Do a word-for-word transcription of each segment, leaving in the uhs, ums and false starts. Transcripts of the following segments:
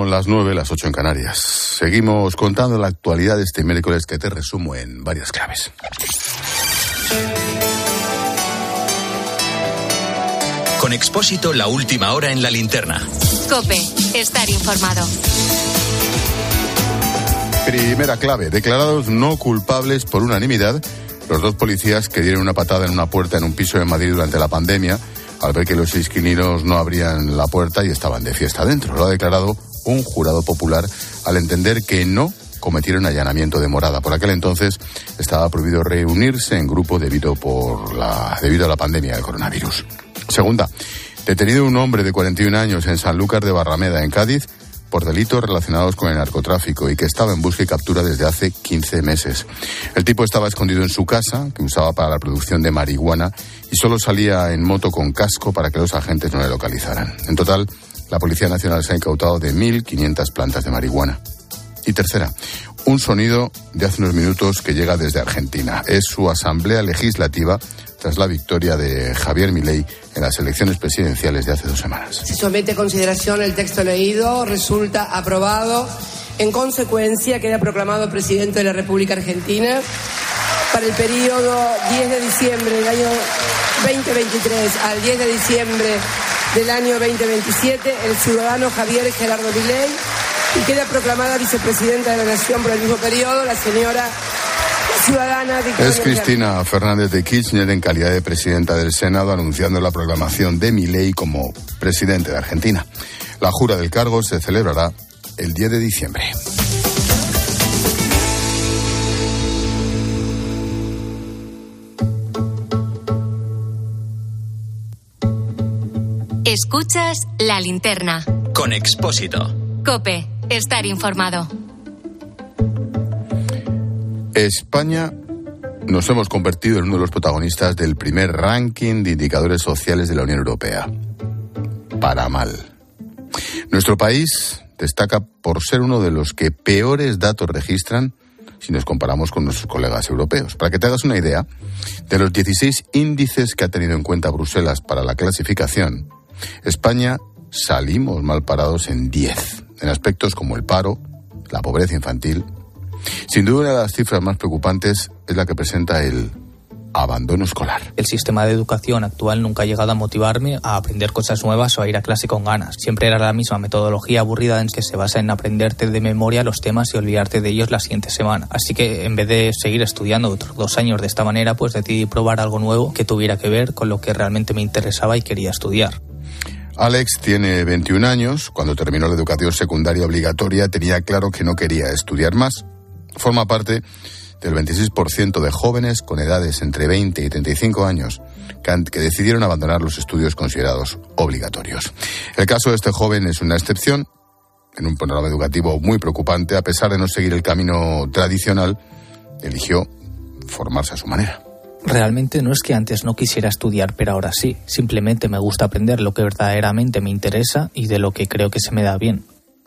Son las nueve, las ocho en Canarias. Seguimos contando la actualidad de este miércoles que te resumo en varias claves. Con Expósito, la última hora en la linterna. COPE, estar informado. Primera clave, declarados no culpables por unanimidad, los dos policías que dieron una patada en una puerta en un piso de Madrid durante la pandemia, al ver que los inquilinos no abrían la puerta y estaban de fiesta dentro. Lo ha declarado un jurado popular al entender que no cometieron allanamiento de morada. Por aquel entonces estaba prohibido reunirse en grupo debido, por la, debido a la pandemia del coronavirus. Segunda, detenido un hombre de cuarenta y un años en Sanlúcar de Barrameda, en Cádiz, por delitos relacionados con el narcotráfico y que estaba en busca y captura desde hace quince meses. El tipo estaba escondido en su casa, que usaba para la producción de marihuana, y solo salía en moto con casco para que los agentes no le localizaran. En total, la Policía Nacional se ha incautado de mil quinientas plantas de marihuana. Y tercera, un sonido de hace unos minutos que llega desde Argentina. Es su asamblea legislativa tras la victoria de Javier Milei en las elecciones presidenciales de hace dos semanas. Se somete a consideración el texto leído, resulta aprobado. En consecuencia, queda proclamado presidente de la República Argentina para el periodo diez de diciembre del año veinte veintitrés al diez de diciembre del año veinte veintisiete, el ciudadano Javier Gerardo Milei, y queda proclamada vicepresidenta de la Nación por el mismo periodo la señora ciudadana Victoria. Es Cristina Fernández de Kirchner, en calidad de presidenta del Senado, anunciando la proclamación de Milei como presidente de Argentina. La jura del cargo se celebrará el diez de diciembre. Escuchas La Linterna. Con Expósito. COPE, estar informado. España nos hemos convertido en uno de los protagonistas del primer ranking de indicadores sociales de la Unión Europea. Para mal. Nuestro país destaca por ser uno de los que peores datos registran si nos comparamos con nuestros colegas europeos. Para que te hagas una idea, de los dieciséis índices que ha tenido en cuenta Bruselas para la clasificación, España salimos mal parados en diez, en aspectos como el paro, la pobreza infantil. Sin duda, una de las cifras más preocupantes es la que presenta el abandono escolar. El sistema de educación actual nunca ha llegado a motivarme a aprender cosas nuevas o a ir a clase con ganas. Siempre era la misma metodología aburrida en que se basa en aprenderte de memoria los temas y olvidarte de ellos la siguiente semana. Así que en vez de seguir estudiando otros dos años de esta manera, pues decidí probar algo nuevo que tuviera que ver con lo que realmente me interesaba y quería estudiar. Alex tiene veintiún años. Cuando terminó la educación secundaria obligatoria tenía claro que no quería estudiar más. Forma parte del veintiséis por ciento de jóvenes con edades entre veinte y treinta y cinco años que, han, que decidieron abandonar los estudios considerados obligatorios. El caso de este joven es una excepción. En un panorama educativo muy preocupante, a pesar de no seguir el camino tradicional, eligió formarse a su manera. Realmente no es que antes no quisiera estudiar, pero ahora sí. Simplemente me gusta aprender lo que verdaderamente me interesa y de lo que creo que se me da bien.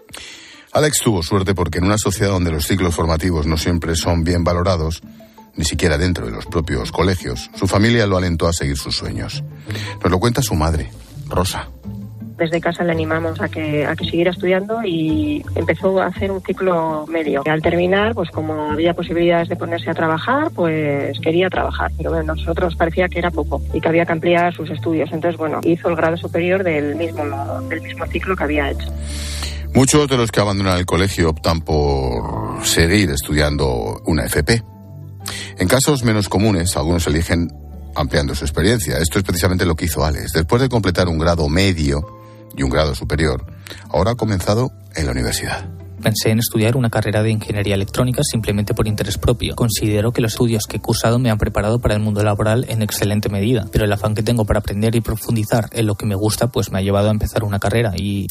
Alex tuvo suerte porque en una sociedad donde los ciclos formativos no siempre son bien valorados, ni siquiera dentro de los propios colegios, su familia lo alentó a seguir sus sueños. Nos lo cuenta su madre, Rosa. Desde casa le animamos a que a que siguiera estudiando y empezó a hacer un ciclo medio. Al terminar, pues como había posibilidades de ponerse a trabajar, pues quería trabajar. Pero bueno, a nosotros parecía que era poco y que había que ampliar sus estudios. Entonces, bueno, hizo el grado superior del mismo, del mismo ciclo que había hecho. Muchos de los que abandonan el colegio optan por seguir estudiando una F P. En casos menos comunes, algunos eligen ampliando su experiencia. Esto es precisamente lo que hizo Alex. Después de completar un grado medio y un grado superior, ahora ha comenzado en la universidad. Pensé en estudiar una carrera de ingeniería electrónica simplemente por interés propio. Considero que los estudios que he cursado me han preparado para el mundo laboral en excelente medida, pero el afán que tengo para aprender y profundizar en lo que me gusta pues me ha llevado a empezar una carrera y...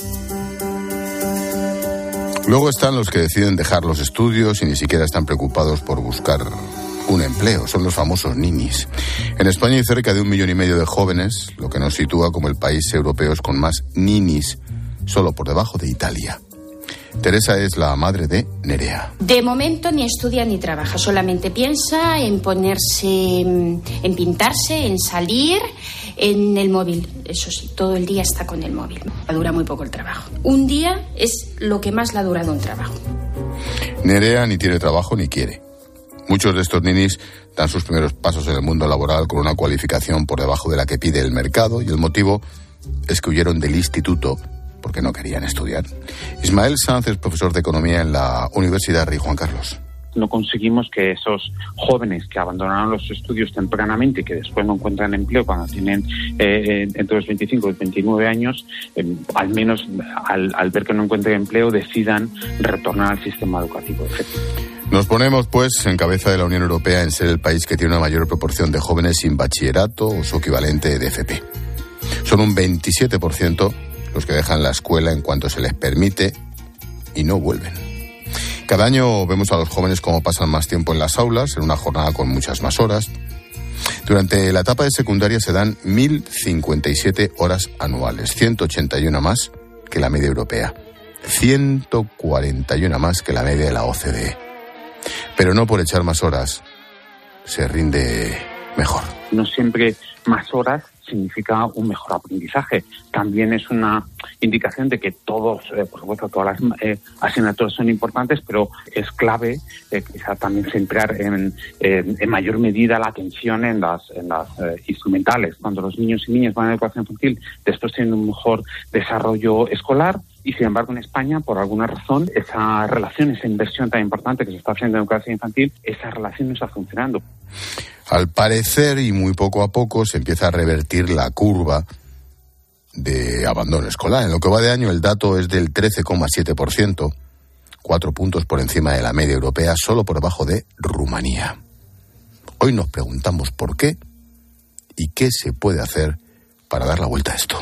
Luego están los que deciden dejar los estudios y ni siquiera están preocupados por buscar un empleo. Son los famosos ninis. En España hay cerca de un millón y medio de jóvenes, lo que nos sitúa como el país europeo con más ninis, solo por debajo de Italia. Teresa es la madre de Nerea. De momento ni estudia ni trabaja, solamente piensa en ponerse, en pintarse, en salir En el móvil, eso sí, todo el día está con el móvil. Dura muy poco el trabajo. Un día es lo que más le ha durado un trabajo. Nerea ni tiene trabajo ni quiere. Muchos de estos ninis dan sus primeros pasos en el mundo laboral con una cualificación por debajo de la que pide el mercado, y el motivo es que huyeron del instituto porque no querían estudiar. Ismael Sanz es profesor de economía en la Universidad Rey Juan Carlos. No conseguimos que esos jóvenes que abandonaron los estudios tempranamente y que después no encuentran empleo cuando tienen eh, entre los veinticinco y los veintinueve años, eh, al menos al, al ver que no encuentran empleo, decidan retornar al sistema educativo. Nos ponemos, pues, en cabeza de la Unión Europea en ser el país que tiene una mayor proporción de jóvenes sin bachillerato o su equivalente de F P. Son un veintisiete por ciento los que dejan la escuela en cuanto se les permite y no vuelven. Cada año vemos a los jóvenes cómo pasan más tiempo en las aulas, en una jornada con muchas más horas. Durante la etapa de secundaria se dan mil cincuenta y siete horas anuales, ciento ochenta y una más que la media europea, ciento cuarenta y una más que la media de la O C D E. Pero no por echar más horas se rinde mejor. No siempre más horas significa un mejor aprendizaje. También es una indicación de que todos, eh, por supuesto, todas las eh, asignaturas son importantes, pero es clave eh, quizá también centrar en, eh, en mayor medida la atención en las, en las eh, instrumentales. Cuando los niños y niñas van a educación infantil, después tienen un mejor desarrollo escolar. Y sin embargo en España, por alguna razón, esa relación, esa inversión tan importante que se está haciendo en educación infantil, esa relación no está funcionando. Al parecer, y muy poco a poco, se empieza a revertir la curva de abandono escolar. En lo que va de año el dato es del trece coma siete por ciento, cuatro puntos por encima de la media europea, solo por debajo de Rumanía. Hoy nos preguntamos por qué y qué se puede hacer para dar la vuelta a esto.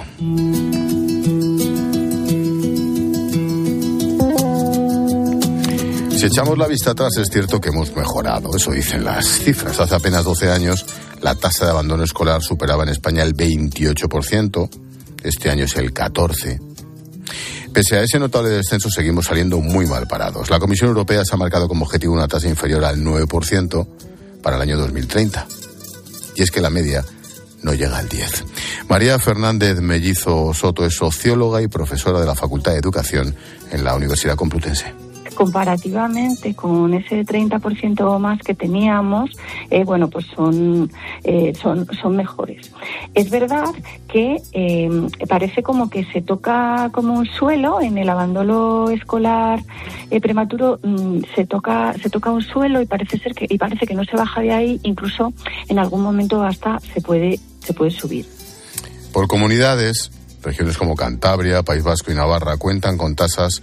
Si echamos la vista atrás, es cierto que hemos mejorado, eso dicen las cifras. Hace apenas doce años, la tasa de abandono escolar superaba en España el veintiocho por ciento, este año es el catorce por ciento. Pese a ese notable descenso, seguimos saliendo muy mal parados. La Comisión Europea se ha marcado como objetivo una tasa inferior al nueve por ciento para el año dos mil treinta. Y es que la media no llega al diez por ciento. María Fernández Mellizo Soto es socióloga y profesora de la Facultad de Educación en la Universidad Complutense. Comparativamente con ese treinta por ciento más que teníamos, eh, bueno, pues son, eh, son, son mejores. Es verdad que eh, parece como que se toca como un suelo en el abandono escolar eh, prematuro, mmm, se toca, se toca un suelo y parece ser que, y parece que no se baja de ahí, incluso en algún momento hasta se puede, se puede subir. Por comunidades, regiones como Cantabria, País Vasco y Navarra cuentan con tasas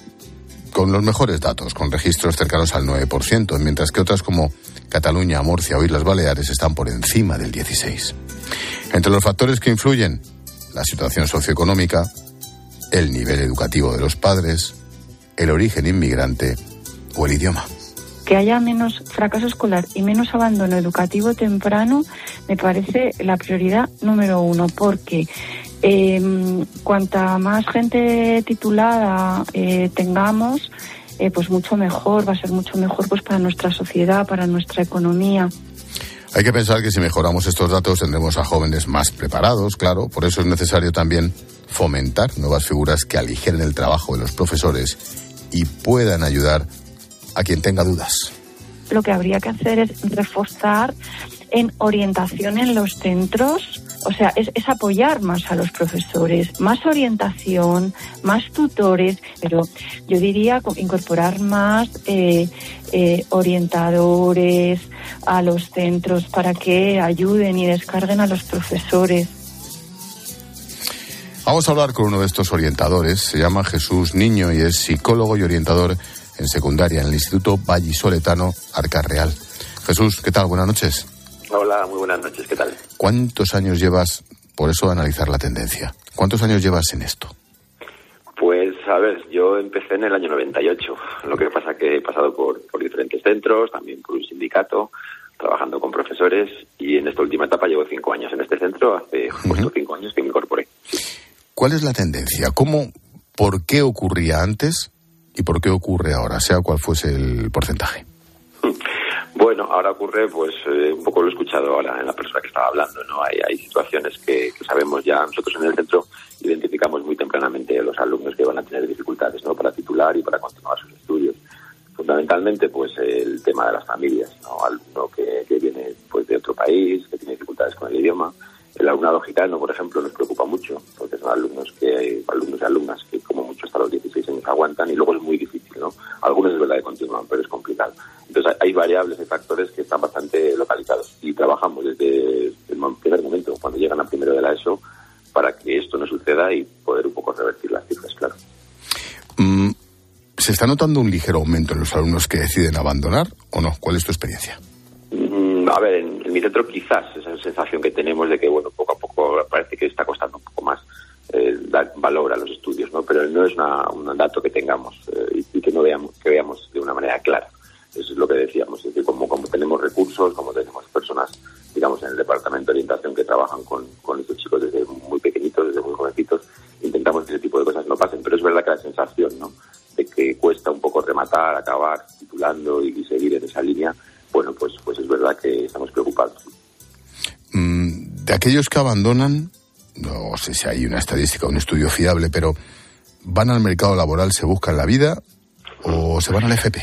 con los mejores datos, con registros cercanos al nueve por ciento, mientras que otras como Cataluña, Murcia o Islas Baleares están por encima del dieciséis por ciento. Entre los factores que influyen, la situación socioeconómica, el nivel educativo de los padres, el origen inmigrante o el idioma. Que haya menos fracaso escolar y menos abandono educativo temprano me parece la prioridad número uno, porque Eh, cuanta más gente titulada eh, tengamos, eh, pues mucho mejor, va a ser mucho mejor pues para nuestra sociedad, para nuestra economía. Hay que pensar que si mejoramos estos datos tendremos a jóvenes más preparados, claro, por eso es necesario también fomentar nuevas figuras que aligeren el trabajo de los profesores y puedan ayudar a quien tenga dudas. Lo que habría que hacer es reforzar en orientación en los centros. O sea, es, es apoyar más a los profesores, más orientación, más tutores, pero yo diría incorporar más eh, eh, orientadores a los centros para que ayuden y descarguen a los profesores. Vamos a hablar con uno de estos orientadores, se llama Jesús Niño y es psicólogo y orientador en secundaria en el Instituto Vallisoletano Arcas Real. Jesús, ¿qué tal? Buenas noches. Hola, muy buenas noches, ¿qué tal? ¿Cuántos años llevas, por eso de analizar la tendencia, cuántos años llevas en esto? Pues, a ver, yo empecé en el año noventa y ocho, lo que pasa que he pasado por, por diferentes centros, también por un sindicato, trabajando con profesores, y en esta última etapa llevo cinco años en este centro, hace justo uh-huh. cinco años que me incorporé. ¿Cuál es la tendencia? ¿Cómo, por qué ocurría antes y por qué ocurre ahora, sea cual fuese el porcentaje? Bueno, Bueno, ahora ocurre, pues eh, un poco lo he escuchado ahora en la persona que estaba hablando, ¿no? Hay, hay situaciones que, que sabemos ya, nosotros en el centro identificamos muy tempranamente a los alumnos que van a tener dificultades, ¿no? Para titular y para continuar sus estudios. Fundamentalmente, pues el tema de las familias, ¿no? Alumno que, que viene pues de otro país, que tiene dificultades con el idioma. El alumnado gitano, por ejemplo, nos preocupa mucho, porque son alumnos que alumnos y alumnas que como mucho hasta los dieciséis años aguantan y luego es muy difícil, ¿no? Algunos es verdad que continúan, pero es complicado. Entonces hay variables y factores que están bastante localizados y trabajamos desde el primer momento, cuando llegan a primero de la ESO, para que esto no suceda y poder un poco revertir las cifras, claro. Mm, ¿Se está notando un ligero aumento en los alumnos que deciden abandonar o no? ¿Cuál es tu experiencia? A ver, en, en mi centro quizás esa sensación que tenemos de que, bueno, poco a poco parece que está costando un poco más eh, dar valor a los estudios, ¿no? Pero no es una, un dato que tengamos eh, y, y que no veamos, que veamos de una manera clara. Eso es lo que decíamos, es decir, como, como tenemos recursos, como tenemos personas, digamos, en el departamento de orientación que trabajan con, con estos chicos desde muy pequeñitos, desde muy jovencitos, intentamos que ese tipo de cosas no pasen, pero es verdad que la sensación, ¿no?, de que cuesta un poco rematar, acabar titulando y, y seguir en esa línea, bueno, pues, pues es verdad que estamos preocupados. Mm, de aquellos que abandonan, no sé si hay una estadística, un estudio fiable, pero ¿van al mercado laboral, se buscan la vida o se van a la F P?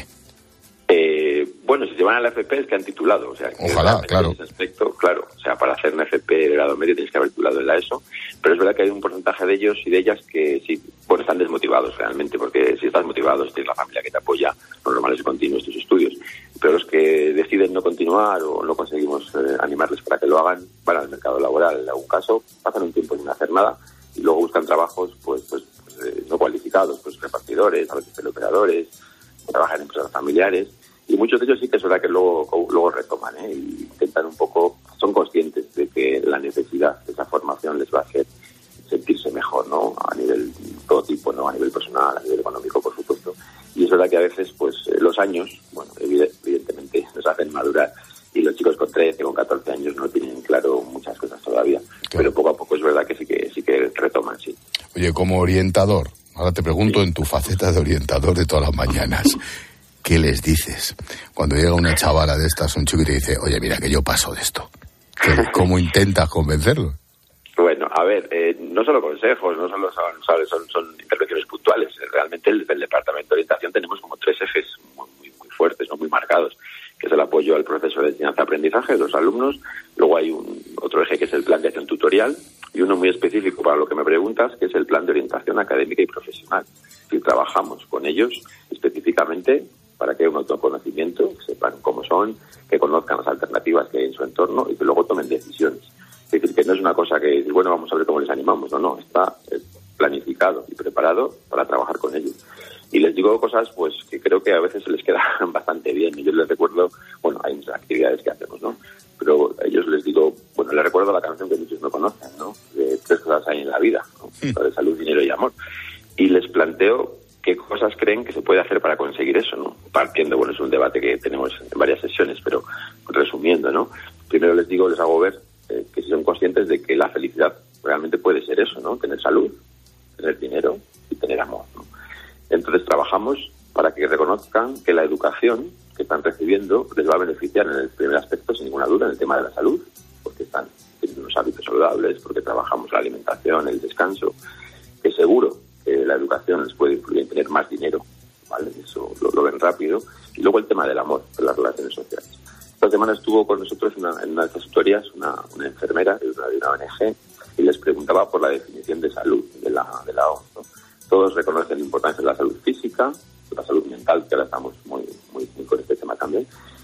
Eh, bueno, si se van a la F P es que han titulado. O sea, ojalá, claro. En ese aspecto, claro. O sea, para hacer una F P de grado medio tienes que haber titulado en la ESO. Pero es verdad que hay un porcentaje de ellos y de ellas que sí, bueno, están desmotivados realmente, porque si estás motivado, si tienes la familia que te apoya, lo normal es que continúes tus estudios. Pero los que deciden no continuar o no conseguimos eh, animarles para que lo hagan, van al mercado laboral. En algún caso, pasan un tiempo sin hacer nada y luego buscan trabajos pues, pues, pues eh, no cualificados, pues repartidores, a veces teleoperadores, trabajan en empresas familiares. Y muchos de ellos sí que es verdad que luego, luego retoman, ¿eh? Y intentan un poco, son conscientes de que la necesidad de esa formación les va a hacer sentirse mejor, ¿no? A nivel todo tipo, ¿no? A nivel personal, a nivel económico, por supuesto. Y es verdad que a veces, pues, los años, bueno, evidentemente nos hacen madurar y los chicos con trece, con catorce años no tienen claro muchas cosas todavía. Claro. Pero poco a poco es verdad que sí que sí que retoman, sí. Oye, como orientador, ahora te pregunto sí. En tu faceta de orientador de todas las mañanas, ¿qué les dices cuando llega una chavala de estas, un chico y te dice, oye, mira, que yo paso de esto? ¿Cómo intentas convencerlo? Bueno, a ver, eh, no solo consejos, no solo son, ¿sabes? son, son intervenciones puntuales. Realmente el, el departamento de orientación tenemos como tres ejes muy, muy, muy fuertes, no muy marcados, que es el apoyo al proceso de enseñanza-aprendizaje de los alumnos. Luego hay un otro eje que es el plan de acción tutorial y uno muy específico para lo que me preguntas, que es el plan de orientación académica y profesional. Y trabajamos con ellos específicamente para que haya un autoconocimiento, que sepan cómo son, que conozcan las alternativas que hay en su entorno y que luego tomen decisiones. Es decir, que no es una cosa que, bueno, vamos a ver cómo les animamos, no, no, está planificado y preparado para trabajar con ellos. Y les digo cosas, pues, que creo que a veces se les quedan bastante bien. Y yo les recuerdo, bueno, hay muchas actividades que hacemos, ¿no? Pero a ellos les digo, bueno, les recuerdo la canción que muchos no conocen, ¿no? De tres cosas hay en la vida, ¿no? De salud, dinero y amor. Y les planteo qué cosas creen que se puede hacer para conseguir eso, ¿no? Partiendo, bueno, es un debate que tenemos en varias sesiones, pero resumiendo, ¿no? Primero les digo, les hago ver eh, que si son conscientes de que la felicidad realmente puede ser eso, ¿no? Tener salud, tener dinero y tener amor, ¿no? Entonces trabajamos para que reconozcan que la educación que están recibiendo les va a beneficiar en el primer aspecto, sin ninguna duda, en el tema de la salud, porque están teniendo unos hábitos saludables, porque trabajamos la alimentación, el descanso, que seguro que la educación les puede influir en tener más dinero, ¿vale? Eso lo, lo ven rápido. Y luego el tema del amor, de las relaciones sociales. Esta semana estuvo con nosotros una, en una de estas tutorías una, una enfermera de una, de una O N G y les preguntaba por la definición de salud de la, de la O M S, ¿no? Todos reconocen la importancia de la salud física, de la salud mental, que ahora estamos muy, muy, muy con este tema también,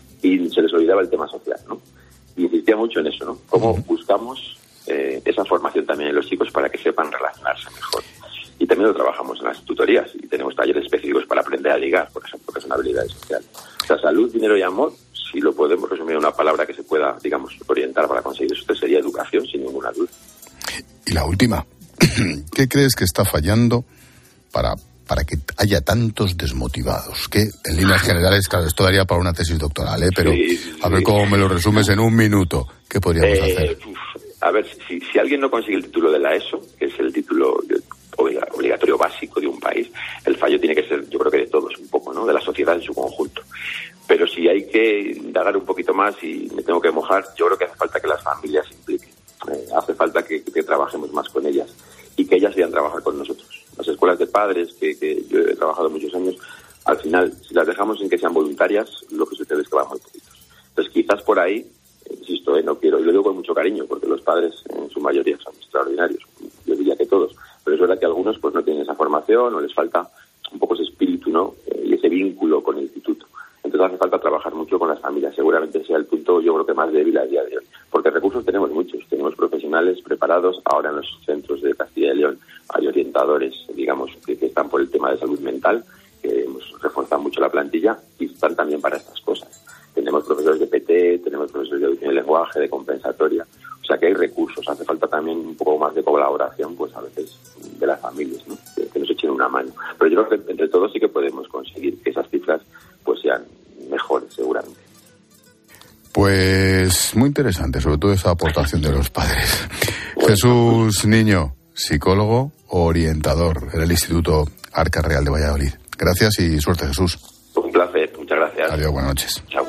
y se les olvidaba el tema social, ¿no? Y insistía mucho en eso, ¿no? Cómo buscamos eh, esa formación también en los chicos para que sepan relacionarse mejor. Y también lo trabajamos en las tutorías y tenemos talleres específicos para aprender a ligar, por ejemplo, que son habilidades sociales. O sea, salud, dinero y amor, si lo podemos resumir en una palabra que se pueda, digamos, orientar para conseguir eso, sería educación, sin ninguna duda. Y la última, ¿qué crees que está fallando para, para que haya tantos desmotivados? Que en líneas generales, claro, esto daría para una tesis doctoral, ¿eh? Pero sí, sí, a ver sí. Cómo me lo resumes en un minuto. ¿Qué podríamos eh, hacer? Uf, a ver, si, si alguien no consigue el título de la ESO, que es el título obligatorio básico de un país, el fallo tiene que ser, yo creo que de todos un poco, ¿no? De la sociedad en su conjunto. Pero si hay que indagar un poquito más y me tengo que mojar, yo creo que hace falta que las familias se impliquen. Eh, hace falta que, que trabajemos más con ellas y que ellas quieran trabajar con nosotros. Las escuelas de padres, que, que yo he trabajado muchos años, al final, si las dejamos en que sean voluntarias, lo que sucede es que van muy poquitos. Entonces, quizás por ahí, eh, insisto, eh, no quiero, y lo digo con mucho cariño, porque los padres en su mayoría son extraordinarios, yo diría que todos, pero es verdad que algunos pues no tienen esa formación o les falta un poco ese espíritu, ¿no? Eh, y ese vínculo con el instituto. Entonces hace falta trabajar mucho con las familias. Seguramente sea el punto, yo creo que más débil a día de hoy. Porque recursos tenemos muchos. Tenemos profesionales preparados. Ahora en los centros de Castilla y León hay orientadores, digamos, que, que están por el tema de salud mental, que hemos reforzado mucho la plantilla y están también para estas cosas. Tenemos profesores de P T, tenemos profesores de audición y lenguaje, de compensatoria. O sea que hay recursos. Hace falta también un poco más de colaboración, pues a veces, de las familias, ¿no? Que, que nos echen una mano. Pero yo creo que entre todos sí que podemos conseguir que esas cifras pues sean mejores, seguramente. Pues muy interesante, sobre todo esa aportación de los padres. Bueno, Jesús Niño, psicólogo, orientador en el Instituto Arca Real de Valladolid. Gracias y suerte, Jesús. Un placer, muchas gracias. Adiós, buenas noches. Chao.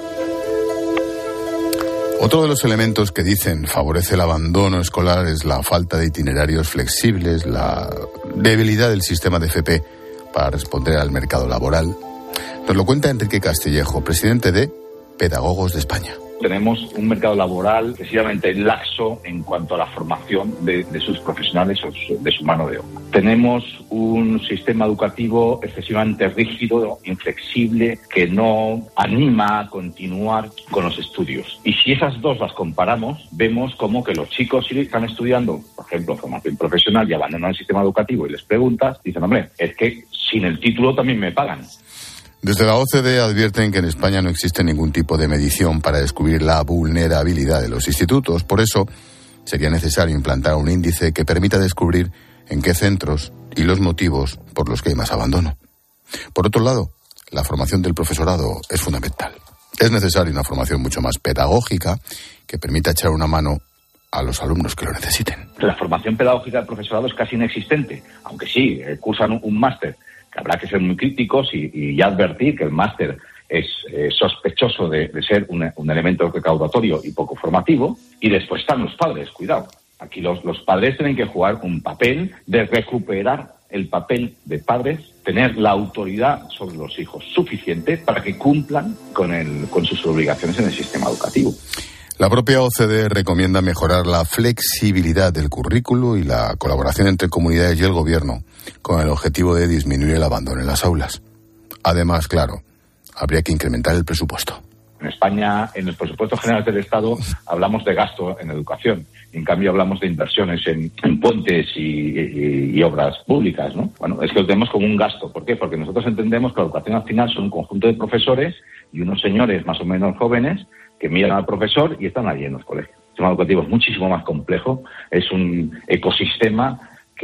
Otro de los elementos que dicen favorece el abandono escolar es la falta de itinerarios flexibles, la debilidad del sistema de F P para responder al mercado laboral. Nos lo cuenta Enrique Castillejo, presidente de Pedagogos de España. Tenemos un mercado laboral excesivamente laxo en cuanto a la formación de, de sus profesionales o de su mano de obra. Tenemos un sistema educativo excesivamente rígido, inflexible, que no anima a continuar con los estudios. Y si esas dos las comparamos, vemos como que los chicos si están estudiando, por ejemplo, formación profesional y abandonan el sistema educativo y les preguntas, dicen, hombre, es que sin el título también me pagan. Desde la O C D E advierten que en España no existe ningún tipo de medición para descubrir la vulnerabilidad de los institutos. Por eso, sería necesario implantar un índice que permita descubrir en qué centros y los motivos por los que hay más abandono. Por otro lado, la formación del profesorado es fundamental. Es necesaria una formación mucho más pedagógica que permita echar una mano a los alumnos que lo necesiten. La formación pedagógica del profesorado es casi inexistente, aunque sí, eh, cursan un, un máster. Que habrá que ser muy críticos y, y ya advertir que el máster es eh, sospechoso de, de ser un, un elemento recaudatorio y poco formativo. Y después están los padres, cuidado. Aquí los, los padres tienen que jugar un papel de recuperar el papel de padres, tener la autoridad sobre los hijos suficiente para que cumplan con, el, con sus obligaciones en el sistema educativo. La propia O C D E recomienda mejorar la flexibilidad del currículo y la colaboración entre comunidades y el gobierno con el objetivo de disminuir el abandono en las aulas. Además, claro, habría que incrementar el presupuesto. En España, en los presupuestos generales del Estado, hablamos de gasto en educación. En cambio, hablamos de inversiones en, en puentes y, y, y obras públicas, ¿no? Bueno, es que lo tenemos como un gasto. ¿Por qué? Porque nosotros entendemos que la educación al final son un conjunto de profesores y unos señores más o menos jóvenes que miran al profesor y están allí en los colegios. El sistema educativo es muchísimo más complejo, es un ecosistema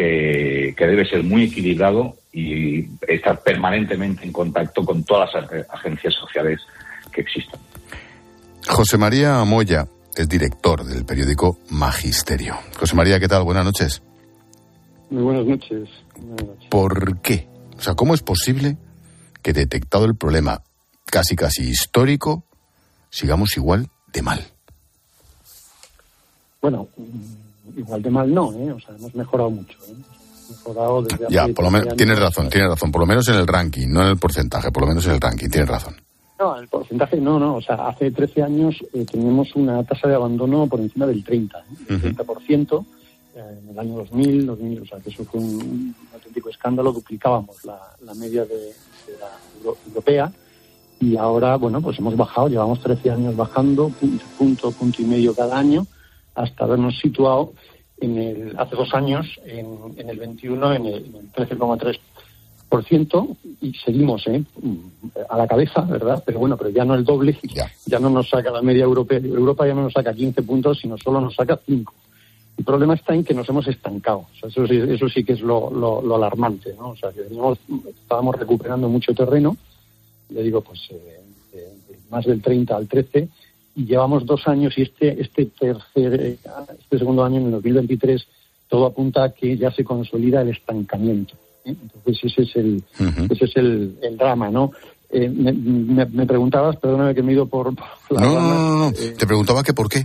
que, que debe ser muy equilibrado y estar permanentemente en contacto con todas las agencias sociales que existan. José María Moya es director del periódico Magisterio. José María, ¿qué tal? Buenas noches. Muy buenas noches. Buenas noches. ¿Por qué? O sea, ¿cómo es posible que detectado el problema casi casi histórico sigamos igual de mal? Bueno, igual de mal no, ¿eh? O sea, hemos mejorado mucho, ¿eh? Hemos mejorado desde hace ya, por lo menos, tienes razón, años. tienes razón, por lo menos en el ranking, no en el porcentaje, por lo menos en el ranking, tienes razón. No, el porcentaje no, no, o sea, hace trece años eh, teníamos una tasa de abandono por encima del treinta, ¿eh? Del treinta por ciento eh, en el año dos mil, dos mil, o sea, que eso fue un, un auténtico escándalo, duplicábamos la, la media de, de la euro, europea. Y ahora, bueno, pues hemos bajado, llevamos trece años bajando, punto, punto, punto y medio cada año, hasta habernos situado en el, hace dos años, en, en el veintiuno, en el, el trece coma tres por ciento, y seguimos ¿eh? a la cabeza, ¿verdad? Pero bueno, pero ya no el doble, ya, ya no nos saca la media europea, Europa ya no nos saca quince puntos, sino solo nos saca cinco. El problema está en que nos hemos estancado, o sea, eso sí, eso sí que es lo, lo, lo alarmante, ¿no? O sea, que veníamos, estábamos recuperando mucho terreno, le digo, pues eh, de, de más del treinta al trece, y llevamos dos años y este este tercer, este segundo año, en el dos mil veintitrés, todo apunta a que ya se consolida el estancamiento, ¿eh? Entonces ese es el uh-huh. ese es el, el drama, ¿no? Eh, me, me, me preguntabas, perdóname que me he ido por, por la No, rama, no, no, no. Eh, te preguntaba que por qué.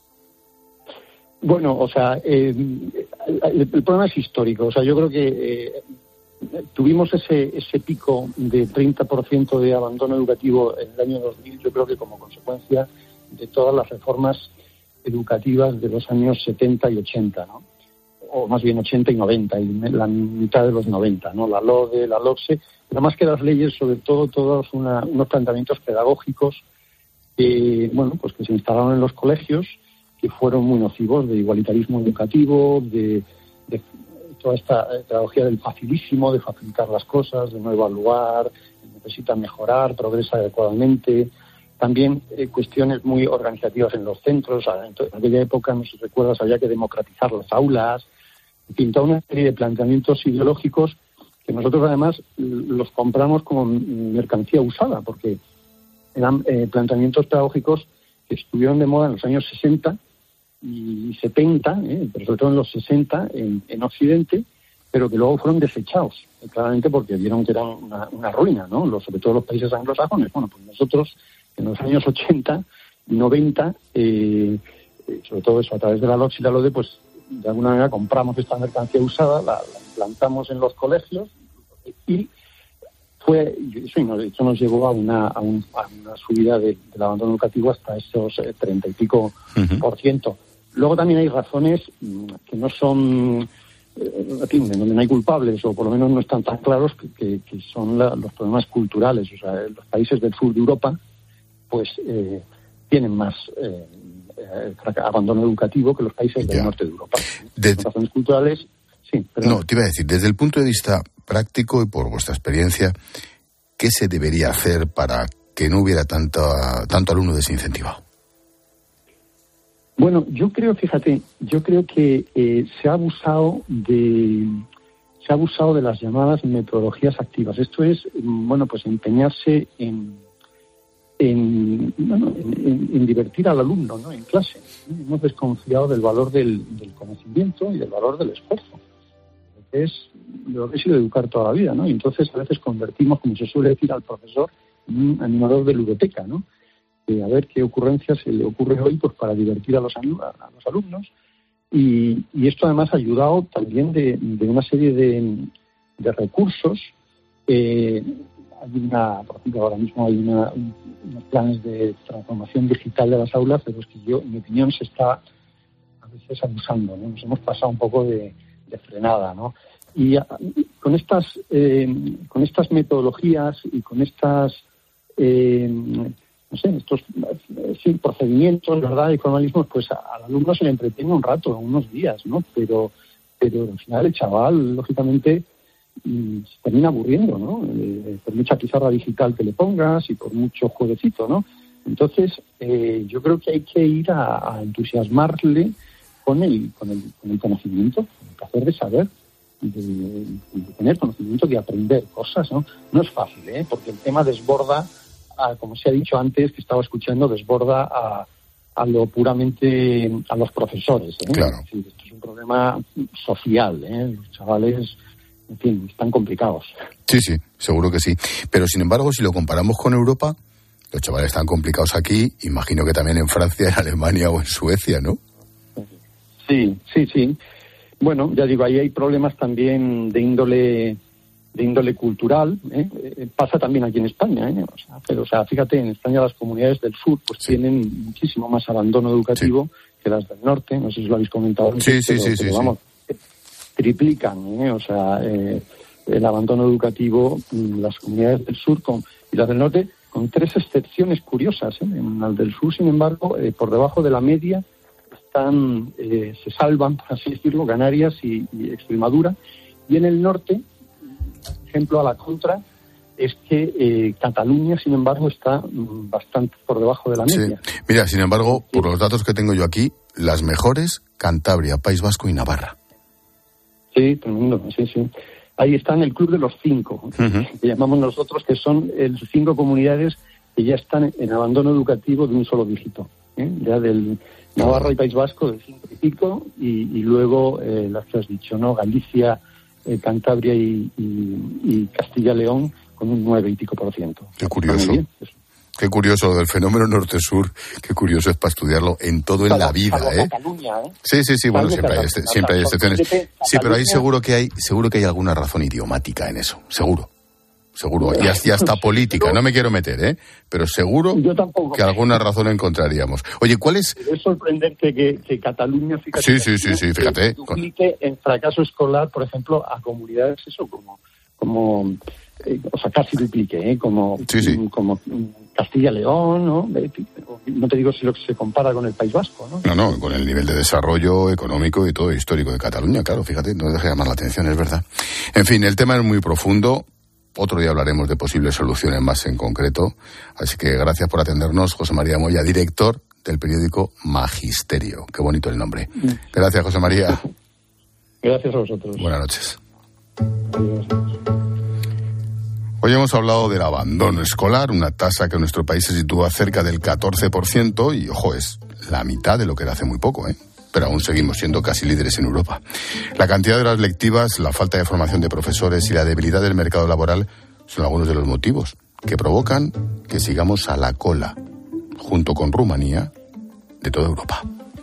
Bueno, o sea, eh, el, el problema es histórico. O sea, yo creo que eh, tuvimos ese ese pico de treinta por ciento de abandono educativo en el año dos mil, yo creo que como consecuencia de todas las reformas educativas de los años setenta y ochenta, ¿no? O más bien ochenta y noventa, y la mitad de los noventa, ¿no? La LODE, la LOCSE, pero más que las leyes, sobre todo, todos una, unos planteamientos pedagógicos que, bueno, pues que se instalaron en los colegios, que fueron muy nocivos, de igualitarismo educativo, de, de toda esta pedagogía del facilísimo, de facilitar las cosas, de no evaluar, necesita mejorar, progresa adecuadamente. También eh, cuestiones muy organizativas en los centros. En aquella época, no sé si recuerdas, había que democratizar las aulas. En fin, toda una serie de planteamientos ideológicos que nosotros además los compramos como mercancía usada, porque eran eh, planteamientos pedagógicos que estuvieron de moda en los años sesenta y setenta, eh, pero sobre todo en los sesenta en, en Occidente, pero que luego fueron desechados, eh, claramente porque vieron que eran una, una ruina, ¿no? Los, sobre todo los países anglosajones. Bueno, pues nosotros en los años ochenta y noventa, eh, eh, sobre todo eso a través de la LOCSE y la LODE, pues de alguna manera compramos esta mercancía usada, la, la implantamos en los colegios y fue eso, y nos, eso nos llevó a una, a un, a una subida de, del abandono educativo hasta esos eh, treinta y pico uh-huh. por ciento. Luego también hay razones que no son, eh, en fin, donde no hay culpables, o por lo menos no están tan claros, que, que, que son la, los problemas culturales. O sea, los países del sur de Europa pues eh, tienen más eh, eh, abandono educativo que los países del ya. norte de Europa. De... Por razones culturales, sí. Pero... No, te iba a decir, desde el punto de vista práctico y por vuestra experiencia, ¿qué se debería hacer para que no hubiera tanta, tanto alumno desincentivado? Bueno, yo creo, fíjate, yo creo que eh, se ha abusado de se ha abusado de las llamadas metodologías activas. Esto es, bueno, pues empeñarse en En, bueno, en, en, en divertir al alumno, ¿no? En clase. ¿no? Hemos desconfiado del valor del, del conocimiento y del valor del esfuerzo. Que es lo que he sido educar toda la vida, ¿no? Y entonces a veces convertimos, como se suele decir al profesor, en un animador de ludoteca, ¿no? De a ver qué ocurrencias se le ocurre hoy pues para divertir a los, a los alumnos. Y, y esto además ha ayudado también de, de una serie de, de recursos. Eh, Hay una, por ejemplo, ahora mismo hay una, un, unos planes de transformación digital de las aulas, de los que yo, en mi opinión, se está a veces abusando, ¿no? Nos hemos pasado un poco de, de frenada, ¿no? Y a, con estas eh, con estas metodologías y con estas eh, no sé, estos sí, procedimientos, ¿verdad? Y formalismos, pues al alumno se le entretiene un rato, unos días, ¿no? Pero, pero al final el chaval, lógicamente, y se termina aburriendo, ¿no? Eh, por mucha pizarra digital que le pongas y por mucho jueguecito, ¿no? Entonces, eh, yo creo que hay que ir a, a entusiasmarle con el, con el con el conocimiento, el placer de saber, de, de tener conocimiento, de aprender cosas, ¿no? No es fácil, ¿eh? Porque el tema desborda, a, como se ha dicho antes, que estaba escuchando, desborda a, a lo puramente a los profesores, ¿eh? Claro. Es decir, esto es un problema social, ¿eh? Los chavales, en fin, están complicados. Sí, sí, seguro que sí. Pero, sin embargo, si lo comparamos con Europa, los chavales están complicados aquí, imagino que también en Francia, en Alemania o en Suecia, ¿no? Sí, sí, sí. Bueno, ya digo, ahí hay problemas también de índole de índole cultural, ¿eh? Eh, pasa también aquí en España, ¿eh? O sea, pero, o sea, fíjate, en España las comunidades del sur pues sí. tienen muchísimo más abandono educativo sí. que las del norte, no sé si lo habéis comentado. Sí, sí, pero, sí, pero, sí, vamos, sí. triplican, ¿eh? O sea, eh, el abandono educativo, las comunidades del sur con, y las del norte, con tres excepciones curiosas, ¿eh? En las del sur, sin embargo, eh, por debajo de la media están, eh, se salvan, por así decirlo, Canarias y, y Extremadura, y en el norte, ejemplo a la contra, es que eh, Cataluña, sin embargo, está mm, bastante por debajo de la media. Sí. Mira, sin embargo, por los datos que tengo yo aquí, las mejores, Cantabria, País Vasco y Navarra. Sí, tremendo, sí, sí. Ahí están el club de los cinco, uh-huh. que llamamos nosotros, que son eh, cinco comunidades que ya están en abandono educativo de un solo dígito, ¿eh? Ya del Navarra y País Vasco del cinco y pico, y, y luego eh, las que has dicho, ¿no? Galicia, eh, Cantabria y, y, y Castilla-León con un nueve y pico por ciento. Qué curioso. Qué curioso del fenómeno norte-sur, qué curioso es para estudiarlo en todo en la vida, ¿eh? Cataluña, ¿eh? Sí, sí, sí, bueno, siempre hay, siempre hay excepciones. Sí, pero ahí seguro que hay, seguro que hay alguna razón idiomática en eso, seguro. Seguro, y hasta, y hasta política, no me quiero meter, ¿eh? Pero seguro que alguna razón encontraríamos. Oye, ¿cuál es...? Es sorprendente que, que Cataluña, fíjate, sí, sí, sí, sí, fíjate. duplique en fracaso escolar, por ejemplo, a comunidades, eso, como... como eh, o sea, casi duplique, ¿eh? Como, sí, sí. como Castilla-León, ¿no? No te digo si lo que se compara con el País Vasco, ¿no? No, no, con el nivel de desarrollo económico y todo histórico de Cataluña, claro, fíjate, no deja de llamar la atención, es verdad. En fin, el tema es muy profundo. Otro día hablaremos de posibles soluciones más en concreto. Así que gracias por atendernos, José María Moya, director del periódico Magisterio. Qué bonito el nombre. Gracias, José María. Gracias a vosotros. Buenas noches. Adiós. Hoy hemos hablado del abandono escolar, una tasa que en nuestro país se sitúa cerca del catorce por ciento y, ojo, es la mitad de lo que era hace muy poco, ¿eh? Pero aún seguimos siendo casi líderes en Europa. La cantidad de horas lectivas, la falta de formación de profesores y la debilidad del mercado laboral son algunos de los motivos que provocan que sigamos a la cola, junto con Rumanía, de toda Europa.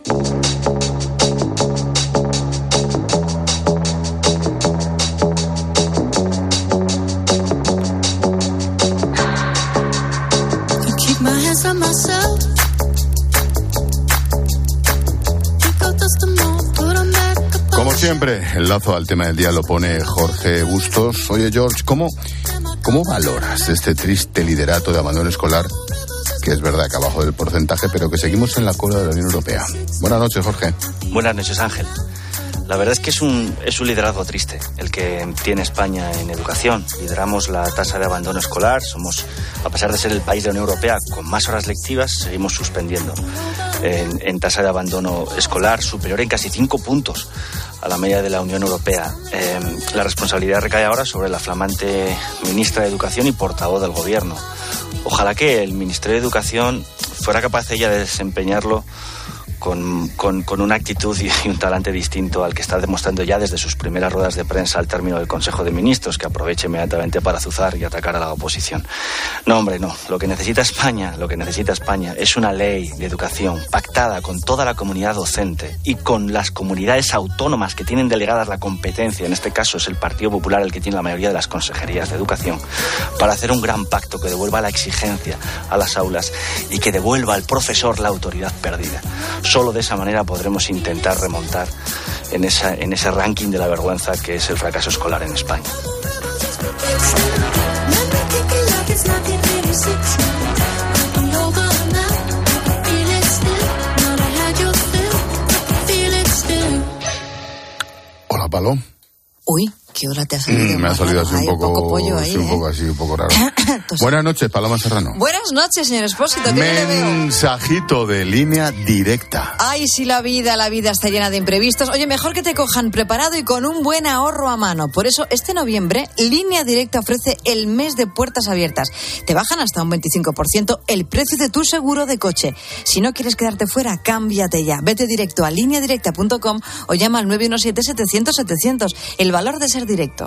Como siempre, el lazo al tema del día lo pone Jorge Bustos. Oye, George, ¿cómo, cómo valoras este triste liderato de abandono escolar? Que es verdad que abajo del porcentaje, pero que seguimos en la cola de la Unión Europea. Buenas noches, Jorge. Buenas noches, Ángel. La verdad es que es un, es un liderazgo triste el que tiene España en educación. Lideramos la tasa de abandono escolar. Somos, a pesar de ser el país de la Unión Europea con más horas lectivas, seguimos suspendiendo en, en tasa de abandono escolar superior en casi cinco puntos a la media de la Unión Europea. Eh, la responsabilidad recae ahora sobre la flamante ministra de Educación y portavoz del Gobierno. Ojalá que el Ministerio de Educación fuera capaz ella de desempeñarlo Con, con, con una actitud y un talante distinto al que está demostrando ya desde sus primeras ruedas de prensa al término del Consejo de Ministros, que aprovecha inmediatamente para azuzar y atacar a la oposición. No, hombre, no. Lo que necesita España, lo que necesita España es una ley de educación pactada con toda la comunidad docente y con las comunidades autónomas que tienen delegadas la competencia. En este caso es el Partido Popular el que tiene la mayoría de las consejerías de educación, para hacer un gran pacto que devuelva la exigencia a las aulas y que devuelva al profesor la autoridad perdida. Solo de esa manera podremos intentar remontar en, esa, en ese ranking de la vergüenza que es el fracaso escolar en España. Hola, Palo. Uy, ¿qué hora te ha salido? Mm, me ha salido así un poco, poco pollo ahí, sí, un ¿eh? poco así, un poco raro. Buenas noches, Paloma Serrano. Buenas noches, señor Expósito. ¿Qué le veo? Mensajito de línea directa. Ay, si la vida, la vida está llena de imprevistos. Oye, mejor que te cojan preparado y con un buen ahorro a mano. Por eso, este noviembre, Línea Directa ofrece el mes de puertas abiertas. Te bajan hasta un veinticinco por ciento el precio de tu seguro de coche. Si no quieres quedarte fuera, cámbiate ya. Vete directo a línea directa punto com o llama al nueve uno siete, setecientos, setecientos. El valor de ser directo.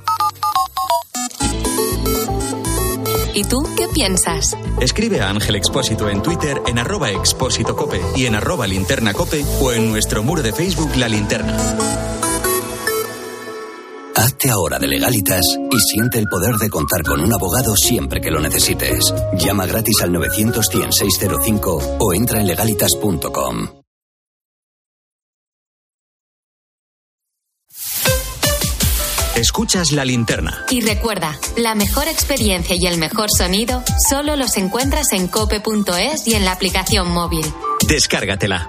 ¿Y tú qué piensas? Escribe a Ángel Expósito en Twitter en arroba expósito cope y en arroba linterna cope o en nuestro muro de Facebook La Linterna. Hazte ahora de Legalitas y siente el poder de contar con un abogado siempre que lo necesites. Llama gratis al novecientos, cien, seiscientos cinco o entra en legalitas punto com. Escuchas La Linterna. Y recuerda, la mejor experiencia y el mejor sonido solo los encuentras en cope punto es y en la aplicación móvil. Descárgatela.